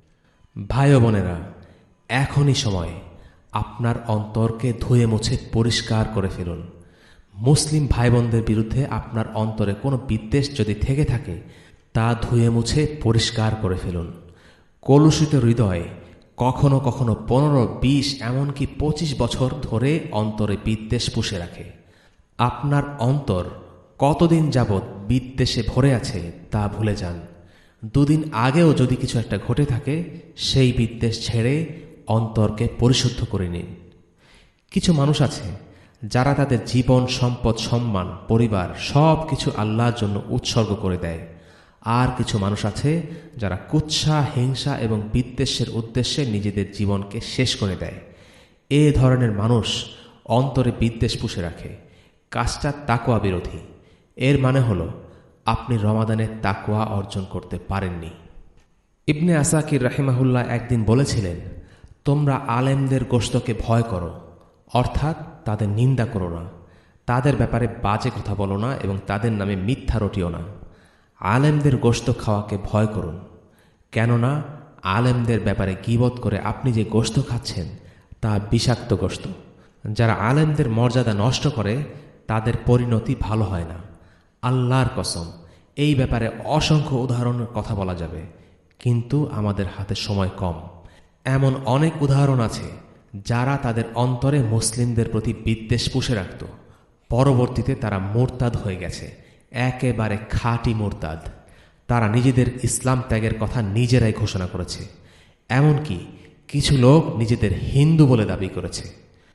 ভাই ও বোনেরা, এখনই সময় আপনার অন্তরকে ধুয়ে মুছে পরিষ্কার করে ফেলুন। মুসলিম ভাই বোনদের বিরুদ্ধে আপনার অন্তরে কোনো বিদ্বেষ যদি থেকে থাকে, তা ধুয়ে মুছে পরিষ্কার করে ফেলুন। কলুষিত হৃদয় কখনো কখনো পনেরো বিশ এমনকি পঁচিশ বছর ধরে অন্তরে বিদ্বেষ পুষে রাখে। আপনার অন্তর কতদিন যাবৎ বিদ্বেষে ভরে আছে তা ভুলে যান। দুদিন আগেও যদি কিছু একটা ঘটে থাকে, সেই বিদ্বেষ ছেড়ে অন্তরকে পরিশুদ্ধ করে নিন। কিছু মানুষ আছে যারা তাদের জীবন, সম্পদ, সম্মান, পরিবার সব কিছু আল্লাহর জন্য উৎসর্গ করে দেয়। আর কিছু মানুষ আছে যারা কুৎসা, হিংসা এবং বিদ্বেষের উদ্দেশ্যে নিজেদের জীবনকে শেষ করে দেয়। এ ধরনের মানুষ অন্তরে বিদ্বেষ পুষে রাখে। কাজটা তাকওয়া বিরোধী। এর মানে হলো আপনি রমাদানের তাকওয়া অর্জন করতে পারেননি। ইবনে আসাকির রাহিমাহুল্লাহ একদিন বলেছিলেন, তোমরা আলেমদের গোশতকে ভয় করো, অর্থাৎ তাদের নিন্দা করো না, তাদের ব্যাপারে বাজে কথা বলো না এবং তাদের নামে মিথ্যা রটিও না। আলেমদের গোশত খাওয়াকে ভয় করুন, কেননা আলেমদের ব্যাপারে গীবত করে আপনি যে গোশত খাচ্ছেন তা বিষাক্ত গোশত। যারা আলেমদের মর্যাদা নষ্ট করে তাদের পরিণতি ভালো হয় না। আল্লাহর কসম, এই ব্যাপারে অসংখ্য উদাহরণের কথা বলা যাবে, কিন্তু আমাদের হাতে সময় কম। এমন অনেক উদাহরণ আছে যারা তাদের অন্তরে মুসলিমদের প্রতি বিদ্বেষ পুষে রাখত, পরবর্তীতে তারা মুরতাদ হয়ে গেছে, একেবারে খাঁটি মুরতাদ। তারা নিজেদের ইসলাম ত্যাগের কথা নিজেরাই ঘোষণা করেছে, এমনকি কিছু লোক নিজেদের হিন্দু বলে দাবি করেছে।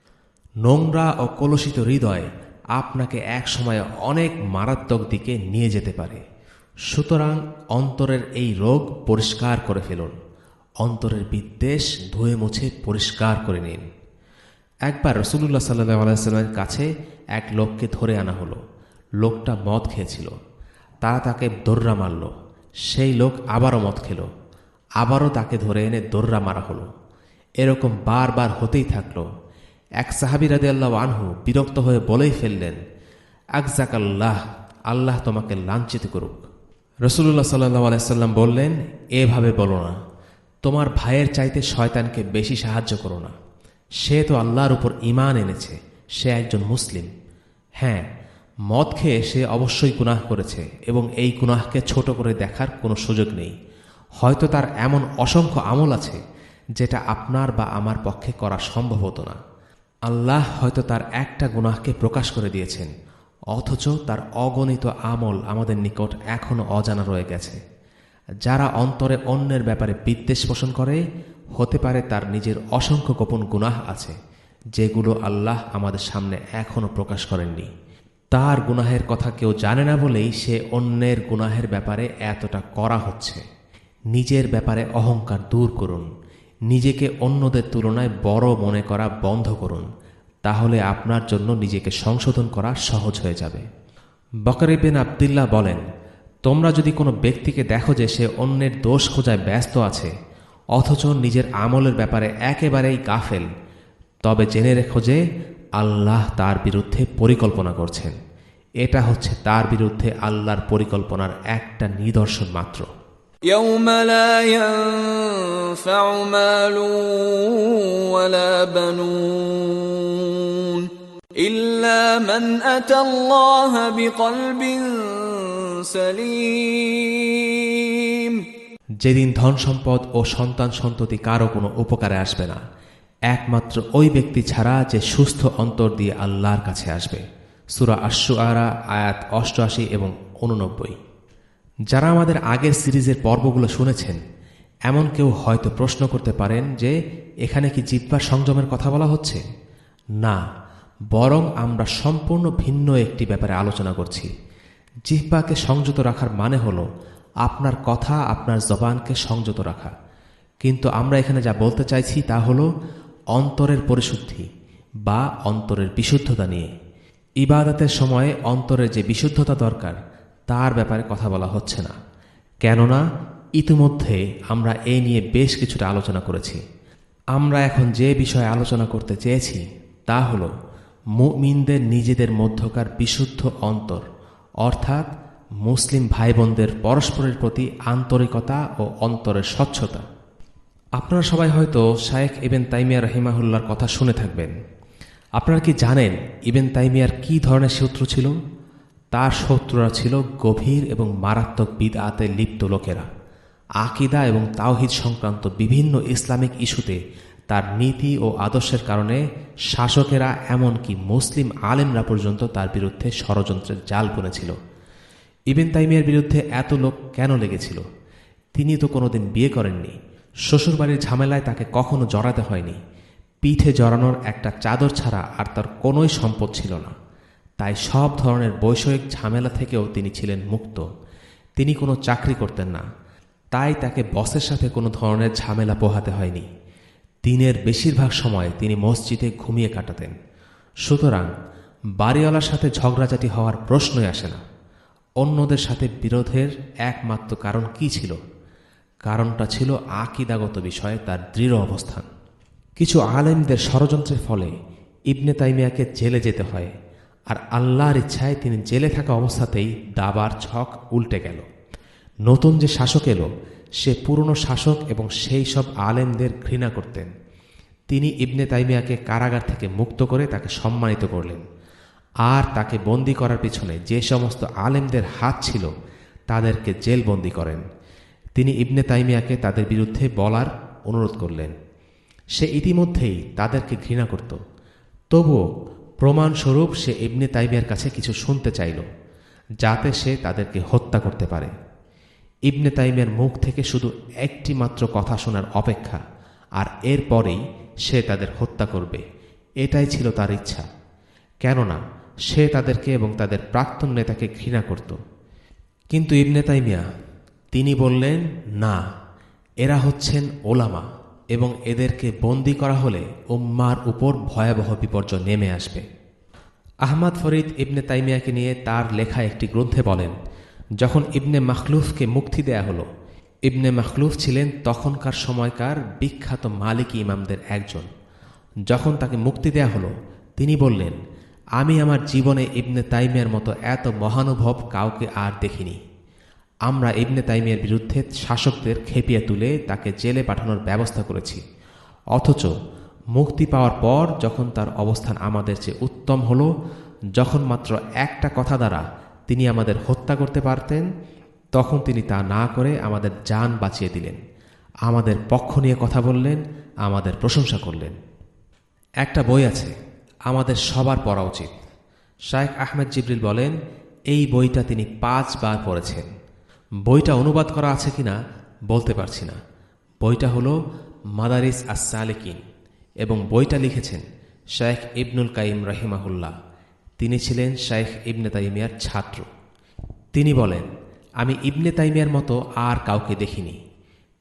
নোংরা ও কলুষিত হৃদয় আপনাকে এক সময় অনেক মারাত্মক দিকে নিয়ে যেতে পারে। সুতরাং অন্তরের এই রোগ পরিষ্কার করে ফেলুন, অন্তরের বিদ্বেষ ধুয়ে মুছে পরিষ্কার করে নিন। একবার রাসূলুল্লাহ সাল্লাল্লাহু আলাইহি ওয়াসাল্লামের কাছে এক লোককে ধরে আনা হলো। লোকটা মদ খেয়েছিল। তারা তাকে দোররা মারল। সেই লোক আবারও মদ খেল। আবারও তাকে ধরে এনে দোররা মারা হলো। এরকম বারবার হতেই থাকলো। এক সাহাবী রাদিয়াল্লাহু আনহু বিরক্ত হয়ে বলেই ফেললেন, আকজাকাল্লাহ, আল্লাহ তোমাকে লাঞ্ছিত করুক। রাসূলুল্লাহ সাল্লাল্লাহু আলাইহি ওয়াসাল্লাম বললেন, এভাবে বলো না, তোমার ভাইয়ের চাইতে শয়তানকে বেশি সাহায্য করো না। সে তো আল্লাহর উপর ঈমান এনেছে, সে একজন মুসলিম। হ্যাঁ, মদ খেয়ে সে অবশ্যই গুনাহ করেছে এবং এই গুনাহকে ছোট করে দেখার কোনো সুযোগ নেই। হয়তো তার এমন অসংখ্য আমল আছে যেটা আপনার বা আমার পক্ষে করা সম্ভব হতো না। আল্লাহ হয়তো তার একটা গুনাহকে প্রকাশ করে দিয়েছেন, অথচ তার অগণিত আমল আমাদের নিকট এখনও অজানা রয়ে গেছে। যারা অন্তরে অন্যের ব্যাপারে বিদ্বেষ পোষণ করে, হতে পারে তার নিজের অসংখ্য গোপন গুনাহ আছে যেগুলো আল্লাহ আমাদের সামনে এখনও প্রকাশ করেননি। তার গুনাহের কথা কেউ জানে না বলেই সে অন্যের গুনাহের ব্যাপারে এতটা করা হচ্ছে। নিজের ব্যাপারে অহংকার দূর করুন। নিজেকে অন্যদের তুলনায় বড় মনে করা বন্ধ করুন, তাহলে আপনার জন্য নিজেকে সংশোধন করা সহজ হয়ে যাবে। বকর ইবনে আবদুল্লাহ বলেন, তোমরা যদি কোনো ব্যক্তিকে দেখো যে সে অন্যের দোষ খোঁজায় ব্যস্ত আছে অথচ নিজের আমলের ব্যাপারে একেবারেই গাফেল, তবে জেনে রেখো যে আল্লাহ তার বিরুদ্ধে পরিকল্পনা করছেন। এটা হচ্ছে তার বিরুদ্ধে আল্লাহর পরিকল্পনার একটা নিদর্শন মাত্র। يوم لا ينفع مال ولا بنون إلا من أتى الله بقلب سليم। যেদিন ধন সম্পদ ও সন্তান সন্ততি কারো কোনো উপকারে আসবে না, একমাত্র ওই ব্যক্তি ছাড়া যে সুস্থ অন্তর দিয়ে আল্লাহর কাছে আসবে। সূরা আশ-শুআরা আয়াত অষ্টআশি এবং ঊননব্বই। যারা আমাদের আগের সিরিজের পর্বগুলো শুনেছেন, এমন কেউ হয়তো প্রশ্ন করতে পারেন যে এখানে কি জিহ্বার সংযমের কথা বলা হচ্ছে? না, বরং আমরা সম্পূর্ণ ভিন্ন একটি ব্যাপারে আলোচনা করছি। জিহ্বাকে সংযত রাখার মানে হলো আপনার কথা, আপনার জবানকে সংযত রাখা। কিন্তু আমরা এখানে যা বলতে চাইছি তা হলো অন্তরের পরিশুদ্ধি বা অন্তরের বিশুদ্ধতা নিয়ে। ইবাদতের সময়ে অন্তরের যে বিশুদ্ধতা দরকার তার ব্যাপারে কথা বলা হচ্ছে না, কেননা ইতিমধ্যে আমরা এই নিয়ে বেশ কিছুটা আলোচনা করেছি। আমরা এখন যে বিষয়ে আলোচনা করতে চেয়েছি তা হল মুমিনদের নিজেদের মধ্যকার বিশুদ্ধ অন্তর, অর্থাৎ মুসলিম ভাই বোনদের পরস্পরের প্রতি আন্তরিকতা ও অন্তরের স্বচ্ছতা। আপনারা সবাই হয়তো শায়েখ ইবনে তাইমিয়া রাহিমাহুল্লাহর কথা শুনে থাকবেন। আপনারা কি জানেন ইবনে তাইমিয়ার কি ধরনের শত্রু ছিল? তার শত্রুরা ছিল গভীর এবং মারাত্মক বিদআতে লিপ্ত লোকেরা। আকিদা এবং তাওহীদ সংক্রান্ত বিভিন্ন ইসলামিক ইস্যুতে তার নীতি ও আদর্শের কারণে শাসকেরা, এমনকি মুসলিম আলেমরা পর্যন্ত তার বিরুদ্ধে ষড়যন্ত্রের জাল বুনেছিল। ইবনে তাইমিয়ার বিরুদ্ধে এত লোক কেন লেগেছিল? তিনি তো কোনোদিন বিয়ে করেননি, শ্বশুরবাড়ির ঝামেলায় তাকে কখনো জড়াতে হয়নি, পিঠে জড়ানোর একটা চাদর ছাড়া আর তার কোনোই সম্পদ ছিল না। তাই সব ধরনের বৈষয়িক ঝামেলা থেকেও তিনি ছিলেন মুক্ত। তিনি কোনো চাকরি করতেন না, তাই তাকে বসের সাথে কোনো ধরনের ঝামেলা পোহাতে হয়নি। দিনের বেশিরভাগ সময় তিনি মসজিদে ঘুমিয়ে কাটাতেন। সুতরাং বাড়িওয়ালার সাথে ঝগড়াঝাটি হওয়ার প্রশ্নই আসে না। অন্যদের সাথে বিরোধের একমাত্র কারণ কি ছিল? কারণটা ছিল আকীদাগত বিষয়ে তার দৃঢ় অবস্থান। কিছু আলেমদের ষড়যন্ত্রের ফলে ইবনে তাইমিয়াকে জেলে যেতে হয়, আর আল্লাহর ইচ্ছায় তিনি জেলে থাকা অবস্থাতেই দাবার ছক উল্টে গেল। নতুন যে শাসক এলো সে পুরনো শাসক এবং সেই সব আলেমদের ঘৃণা করতেন। তিনি ইবনে তাইমিয়াকে কারাগার থেকে মুক্ত করে তাকে সম্মানিত করলেন, আর তাকে বন্দী করার পিছনে যে সমস্ত আলেমদের হাত ছিল তাদেরকে জেলবন্দি করেন। তিনি ইবনে তাইমিয়াকে তাদের বিরুদ্ধে বলার অনুরোধ করলেন। সে ইতিমধ্যেই তাদেরকে ঘৃণা করত, তবুও প্রমাণস্বরূপ সে ইবনে তাইমিয়ার কাছে কিছু শুনতে চাইল, যাতে সে তাদেরকে হত্যা করতে পারে। ইবনে তাইমিয়ার মুখ থেকে শুধু একটি মাত্র কথা শোনার অপেক্ষা, আর এরপরেই সে তাদের হত্যা করবে, এটাই ছিল তার ইচ্ছা। কেননা সে তাদেরকে এবং তাদের প্রাক্তন নেতাকে ঘৃণা করত। কিন্তু ইবনে তাইমিয়া তিনি বললেন, না, এরা হচ্ছেন ওলামা এবং এদেরকে বন্দী করা হলে উম্মার উপর ভয়াবহ বিপর্যয় নেমে আসবে। আহমদ ফরিদ ইবনে তাইমিয়াকে নিয়ে তার লেখা একটি গ্রন্থে বলেন, যখন ইবনে মাখলুফকে মুক্তি দেয়া হলো, ইবনে মাখলুফ ছিলেন তখনকার সময়কার বিখ্যাত মালিকি ইমামদের একজন। যখন তাকে মুক্তি দেয়া হলো, তিনি বললেন, আমি আমার জীবনে ইবনে তাইমিয়ার মতো এত মহানুভব কাউকে আর দেখিনি। আমরা ইবনে তাইমিয়ার বিরুদ্ধে শাসকদের খেপিয়ে তুলে তাকে জেলে পাঠানোর ব্যবস্থা করেছি, অথচ মুক্তি পাওয়ার পর যখন তার অবস্থান আমাদের চেয়ে উত্তম হলো, যখন মাত্র একটা কথা দ্বারা তিনি আমাদের হত্যা করতে পারতেন, তখন তিনি তা না করে আমাদের জান বাঁচিয়ে দিলেন, আমাদের পক্ষ নিয়ে কথা বললেন, আমাদের প্রশংসা করলেন। একটা বই আছে, আমাদের সবার পড়া উচিত। শায়েখ আহমেদ জিবরিল বলেন, এই বইটা তিনি পাঁচবার পড়েছেন। বইটা অনুবাদ করা আছে কিনা বলতে পারছি না। বইটা হলো মাদারিস আস-সালিকিন এবং বইটা লিখেছেন শায়েখ ইবনুল কাইম রাহিমাহুল্লাহ। তিনি ছিলেন শায়েখ ইবনে তাইমিয়ার ছাত্র। তিনি বলেন, আমি ইবনে তাইমিয়ার মতো আর কাউকে দেখিনি।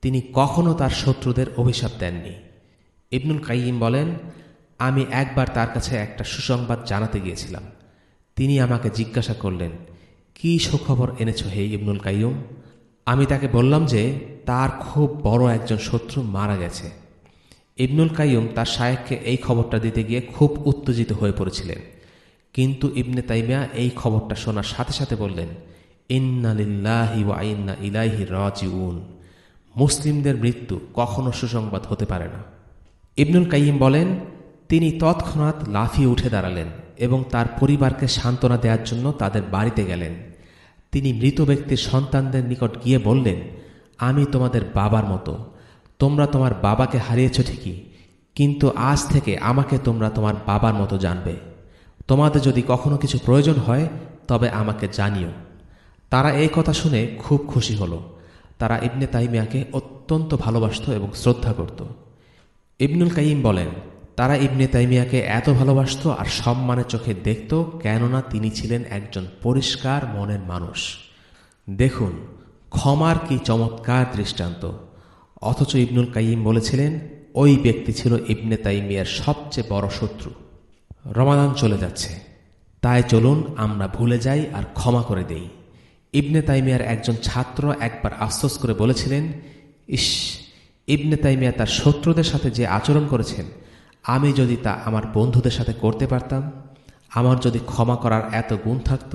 তিনি কখনো তার শত্রুদের অভিশাপ দেননি। ইবনুল কাইয়িম বলেন, আমি একবার তার কাছে একটা সুসংবাদ জানাতে গিয়েছিলাম। তিনি আমাকে জিজ্ঞাসা করলেন, কি সুখবর এনেছো হে ইবনুল কাইয়ুম? আমি তাকে বললাম যে তার খুব বড় একজন শত্রু মারা গেছে। ইবনুল কাইয়ুম তার শায়েখকে এই খবরটা দিতে গিয়ে খুব উত্তেজিত হয়ে পড়েছিলেন। কিন্তু ইবনে তাইমিয়া এই খবরটা শোনার সাথে সাথে বললেন, ইন্না লিল্লাহি ওয়া ইন্না ইলাইহি রাজিউন। মুসলিমদের মৃত্যু কখনো সুসংবাদ হতে পারে না। ইবনুল কাইয়িম বলেন, তিনি তৎক্ষণাৎ লাফিয়ে উঠে দাঁড়ালেন এবং তার পরিবারকে সান্ত্বনা দেওয়ার জন্য তাদের বাড়িতে গেলেন। তিনি মৃত ব্যক্তির সন্তানদের নিকট গিয়ে বললেন, আমি তোমাদের বাবার মতো। তোমরা তোমার বাবাকে হারিয়েছ ঠিকই, কিন্তু আজ থেকে আমাকে তোমরা তোমার বাবার মতো জানবে। তোমাদের যদি কখনো কিছু প্রয়োজন হয় তবে আমাকে জানিও। তারা এই কথা শুনে খুব খুশি হল। তারা ইবনে তাইমিয়াকে অত্যন্ত ভালোবাসত এবং শ্রদ্ধা করত। ইবনুল কাইয়িম বলেন, তারা ইবনে তাইমিয়াকে এত ভালোবাসত আর সম্মানের চোখে দেখত, কেননা তিনি ছিলেন একজন পরিষ্কার মনের মানুষ। দেখুন ক্ষমার কি চমৎকার দৃষ্টান্ত। অথচ ইবনুল কাইয়িম বলেছিলেন, ওই ব্যক্তি ছিল ইবনে তাইমিয়ার সবচেয়ে বড় শত্রু। রমাদান চলে যাচ্ছে, তাই চলুন আমরা ভুলে যাই আর ক্ষমা করে দেই। ইবনে তাইমিয়ার একজন ছাত্র একবার আফসোস করে বলেছিলেন, ইস, ইবনে তাইমিয়া তার শত্রুদের সাথে যে আচরণ করেছেন, আমি যদি তা আমার বন্ধুদের সাথে করতে পারতাম, আমার যদি ক্ষমা করার এত গুণ থাকত।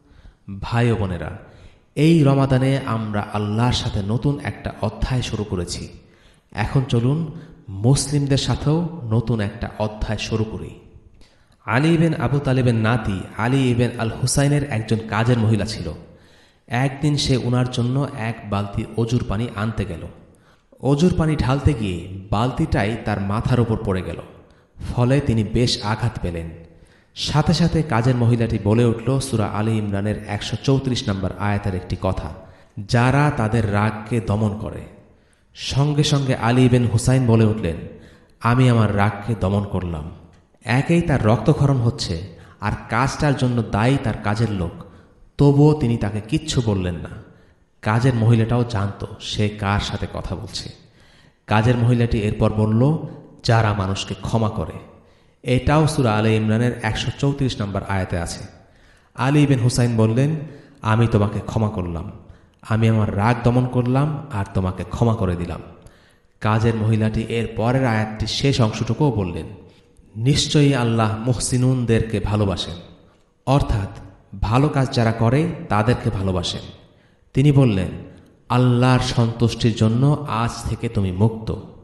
ভাই ও বোনেরা, এই রমাদানে আমরা আল্লাহর সাথে নতুন একটা অধ্যায় শুরু করেছি। এখন চলুন মুসলিমদের সাথেও নতুন একটা অধ্যায় শুরু করি। আলী ইবেন আবু তালেবের নাতি আলী ইবেন আল হুসাইনের একজন কাজের মহিলা ছিল। একদিন সে উনার জন্য এক বালতি অজুর পানি আনতে গেল। অজুর পানি ঢালতে গিয়ে বালতিটাই তার মাথার ওপর পড়ে গেল। ফলে তিনি বেশ আঘাত পেলেন। সাথে সাথে কাজের মহিলাটি বলে উঠল সূরা আলী ইমরানের একশো চৌত্রিশ নম্বর আয়াতের একটি কথা, যারা তাদের রাগকে দমন করে। সঙ্গে সঙ্গে আলী ইবেন হুসাইন বলে উঠলেন, আমি আমার রাগকে দমন করলাম। একেই তার রক্তক্ষরণ হচ্ছে, আর কাজটার জন্য দায়ী তার কাজের লোক, তবুও তিনি তাকে কিচ্ছু বললেন না। কাজের মহিলাটাও জানত সে কার সাথে কথা বলছে। কাজের মহিলাটি এরপর বলল, যারা মানুষকে ক্ষমা করে। এটাও সূরা আলী ইমরানের একশো চৌত্রিশ নম্বর আয়াতে আছে। আলী ইবেন হুসাইন বললেন, আমি তোমাকে ক্ষমা করলাম, আমি আমার রাগ দমন করলাম আর তোমাকে ক্ষমা করে দিলাম। কাজের মহিলাটি এর পরের আয়াতটির শেষ অংশটুকুও বললেন, নিশ্চয়ই আল্লাহ মুহসিনুনদেরকে ভালোবাসেন, অর্থাৎ ভালো কাজ যারা করে তাদেরকে ভালোবাসেন। তিনি বললেন, আল্লাহর সন্তুষ্টির জন্য আজ থেকে তুমি মুক্ত।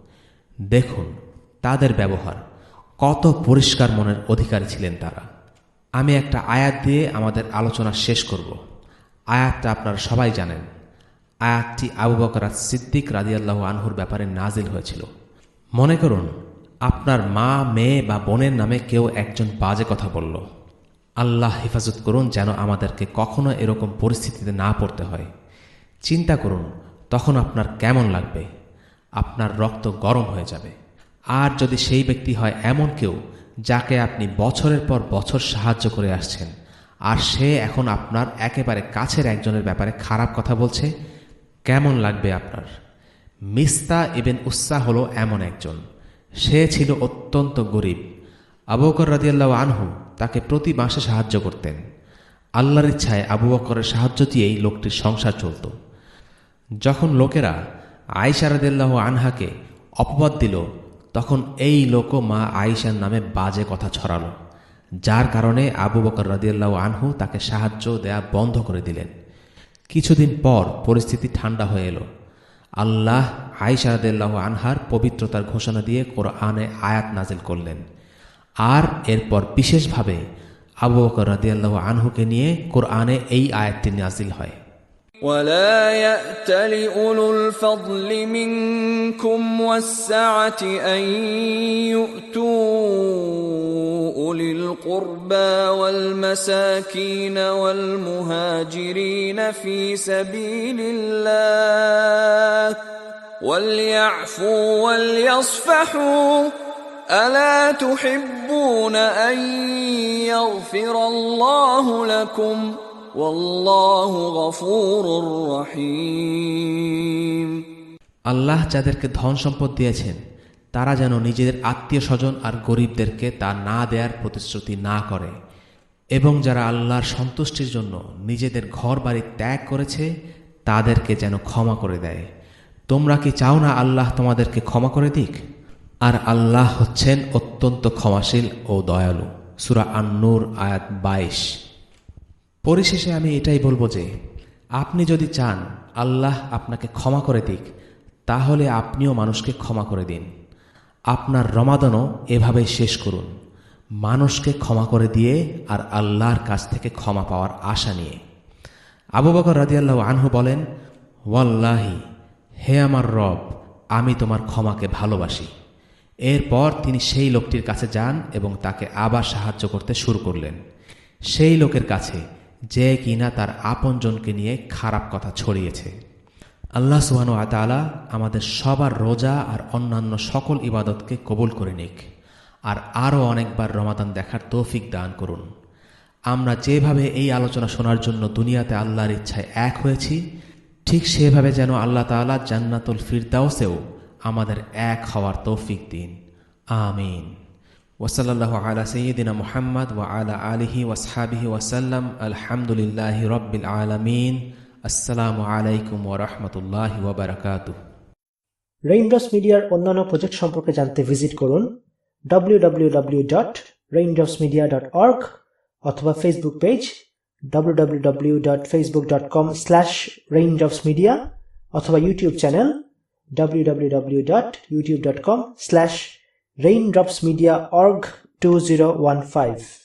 দেখুন তাদের ব্যবহার, কত পরিষ্কার মনের অধিকারী ছিলেন তারা। আমি একটা আয়াত দিয়ে আমাদের আলোচনা শেষ করব। আয়াতটা আপনারা সবাই জানেন। আয়াতটি আবু বকর সিদ্দিক রাদিয়াল্লাহু আনহুর ব্যাপারে নাজিল হয়েছিল। মনে করুন আপনার মা, মেয়ে বা বোনের নামে কেউ একজন বাজে কথা বলল। আল্লাহ হেফাজত করুন যেন আমাদেরকে কখনো এরকম পরিস্থিতিতে না পড়তে হয়। চিন্তা করুন তখন আপনার কেমন লাগবে। আপনার রক্ত গরম হয়ে যাবে। আর যদি সেই ব্যক্তি হয় এমন কেউ যাকে আপনি বছরের পর বছর সাহায্য করে আসছেন, আর সে এখন আপনার একেবারে কাছের একজনের ব্যাপারে খারাপ কথা বলছে, কেমন লাগবে আপনার? মিস্তা ইবেন উসা হলো এমন একজন। সে ছিল অত্যন্ত গরিব। আবু বকর রাদিয়াল্লাহু আনহু তাকে প্রতি মাসে সাহায্য করতেন। আল্লাহর ইচ্ছায় আবু বকরের সাহায্য দিয়েই লোকটির সংসার চলত। যখন লোকেরা আয়েশা রাদিয়াল্লাহু আনহাকে অপবাদ দিল, তখন এই লোকও মা আয়েশার নামে বাজে কথা ছড়ালো, যার কারণে আবু বকর রাদিয়াল্লাহু আনহু তাকে সাহায্য দেয়া বন্ধ করে দিলেন। কিছুদিন পর পরিস্থিতি ঠান্ডা হয়ে এলো। আল্লাহ আয়েশা রাদিয়াল্লাহু আনহার পবিত্রতার ঘোষণা দিয়ে কোরআনে আয়াত নাজিল করলেন। আর এরপর বিশেষভাবে আবু বকর রাদিয়াল্লাহু আনহুকে নিয়ে কোরআনে এই আয়াতটি নাজিল হয়। ولا يأتل أولو الفضل منكم والسعة أن يؤتوا أولي القربى والمساكين والمهاجرين في سبيل الله وليعفوا وليصفحوا ألا تحبون أن يغفر الله لكم والله غفور رحيم। আল্লাহ যাদেরকে ধন সম্পদ দিয়েছেন তারা যেন নিজেদের আত্মীয় স্বজন আর গরিবদেরকে তা না দেয়ার প্রতিশ্রুতি না করে, এবং যারা আল্লাহর সন্তুষ্টির জন্য নিজেদের ঘর বাড়ি ত্যাগ করেছে তাদেরকে যেন ক্ষমা করে দেয়। তোমরা কি চাও না আল্লাহ তোমাদেরকে ক্ষমা করে দিক? আর আল্লাহ হচ্ছেন অত্যন্ত ক্ষমাশীল ও দয়ালু। সূরা আন-নূর আয়াত বাইশ। পরিশেষে আমি এটাই বলবো যে আপনি যদি চান আল্লাহ আপনাকে ক্ষমা করে দিক, তাহলে আপনিও মানুষকে ক্ষমা করে দিন। আপনার রমাদানও এভাবেই শেষ করুন, মানুষকে ক্ষমা করে দিয়ে আর আল্লাহর কাছ থেকে ক্ষমা পাওয়ার আশা নিয়ে। আবু বকর রাদিয়াল্লাহু আনহু বলেন, ওয়াল্লাহি, হে আমার রব, আমি তোমার ক্ষমাকে ভালোবাসি। এরপর তিনি সেই লোকটির কাছে যান এবং তাকে আবার সাহায্য করতে শুরু করলেন, সেই লোকের কাছে যে কিনা তার আপনজনকে নিয়ে খারাপ কথা ছড়িয়েছে। আল্লাহ সুবহানাহু ওয়া তাআলা আমাদের সবার রোজা আর অন্যান্য সকল ইবাদতকে কবুল করে নিক, আর আরও অনেকবার রমাদান দেখার তৌফিক দান করুন। আমরা যেভাবে এই আলোচনা শোনার জন্য দুনিয়াতে আল্লাহর ইচ্ছায় এক হয়েছি, ঠিক সেভাবে যেন আল্লাহ তাআলা জান্নাতুল ফিরদাউসেও আমাদের এক হওয়ার তৌফিক দিন। আমিন। ওয়াসাল্লাল্লাহু আলা সাইয়্যিদিনা মুহাম্মদ ওয়া আলা আলিহি ওয়াসহাবিহি ওয়াসাল্লাম। আলহামদুলিল্লাহি রাব্বিল আলামিন। আসসালামু আলাইকুম ওয়া রাহমাতুল্লাহি ওয়া বারাকাতুহু। রেইনড্রপস মিডিয়ার অন্যান্য প্রজেক্ট সম্পর্কে জানতে ভিজিট করুন W W W dot raindrops media dot org অথবা Facebook page W W W dot Facebook dot com slash raindrops media অথবা YouTube channel W W W dot YouTube dot com slash raindrops media org two zero one five.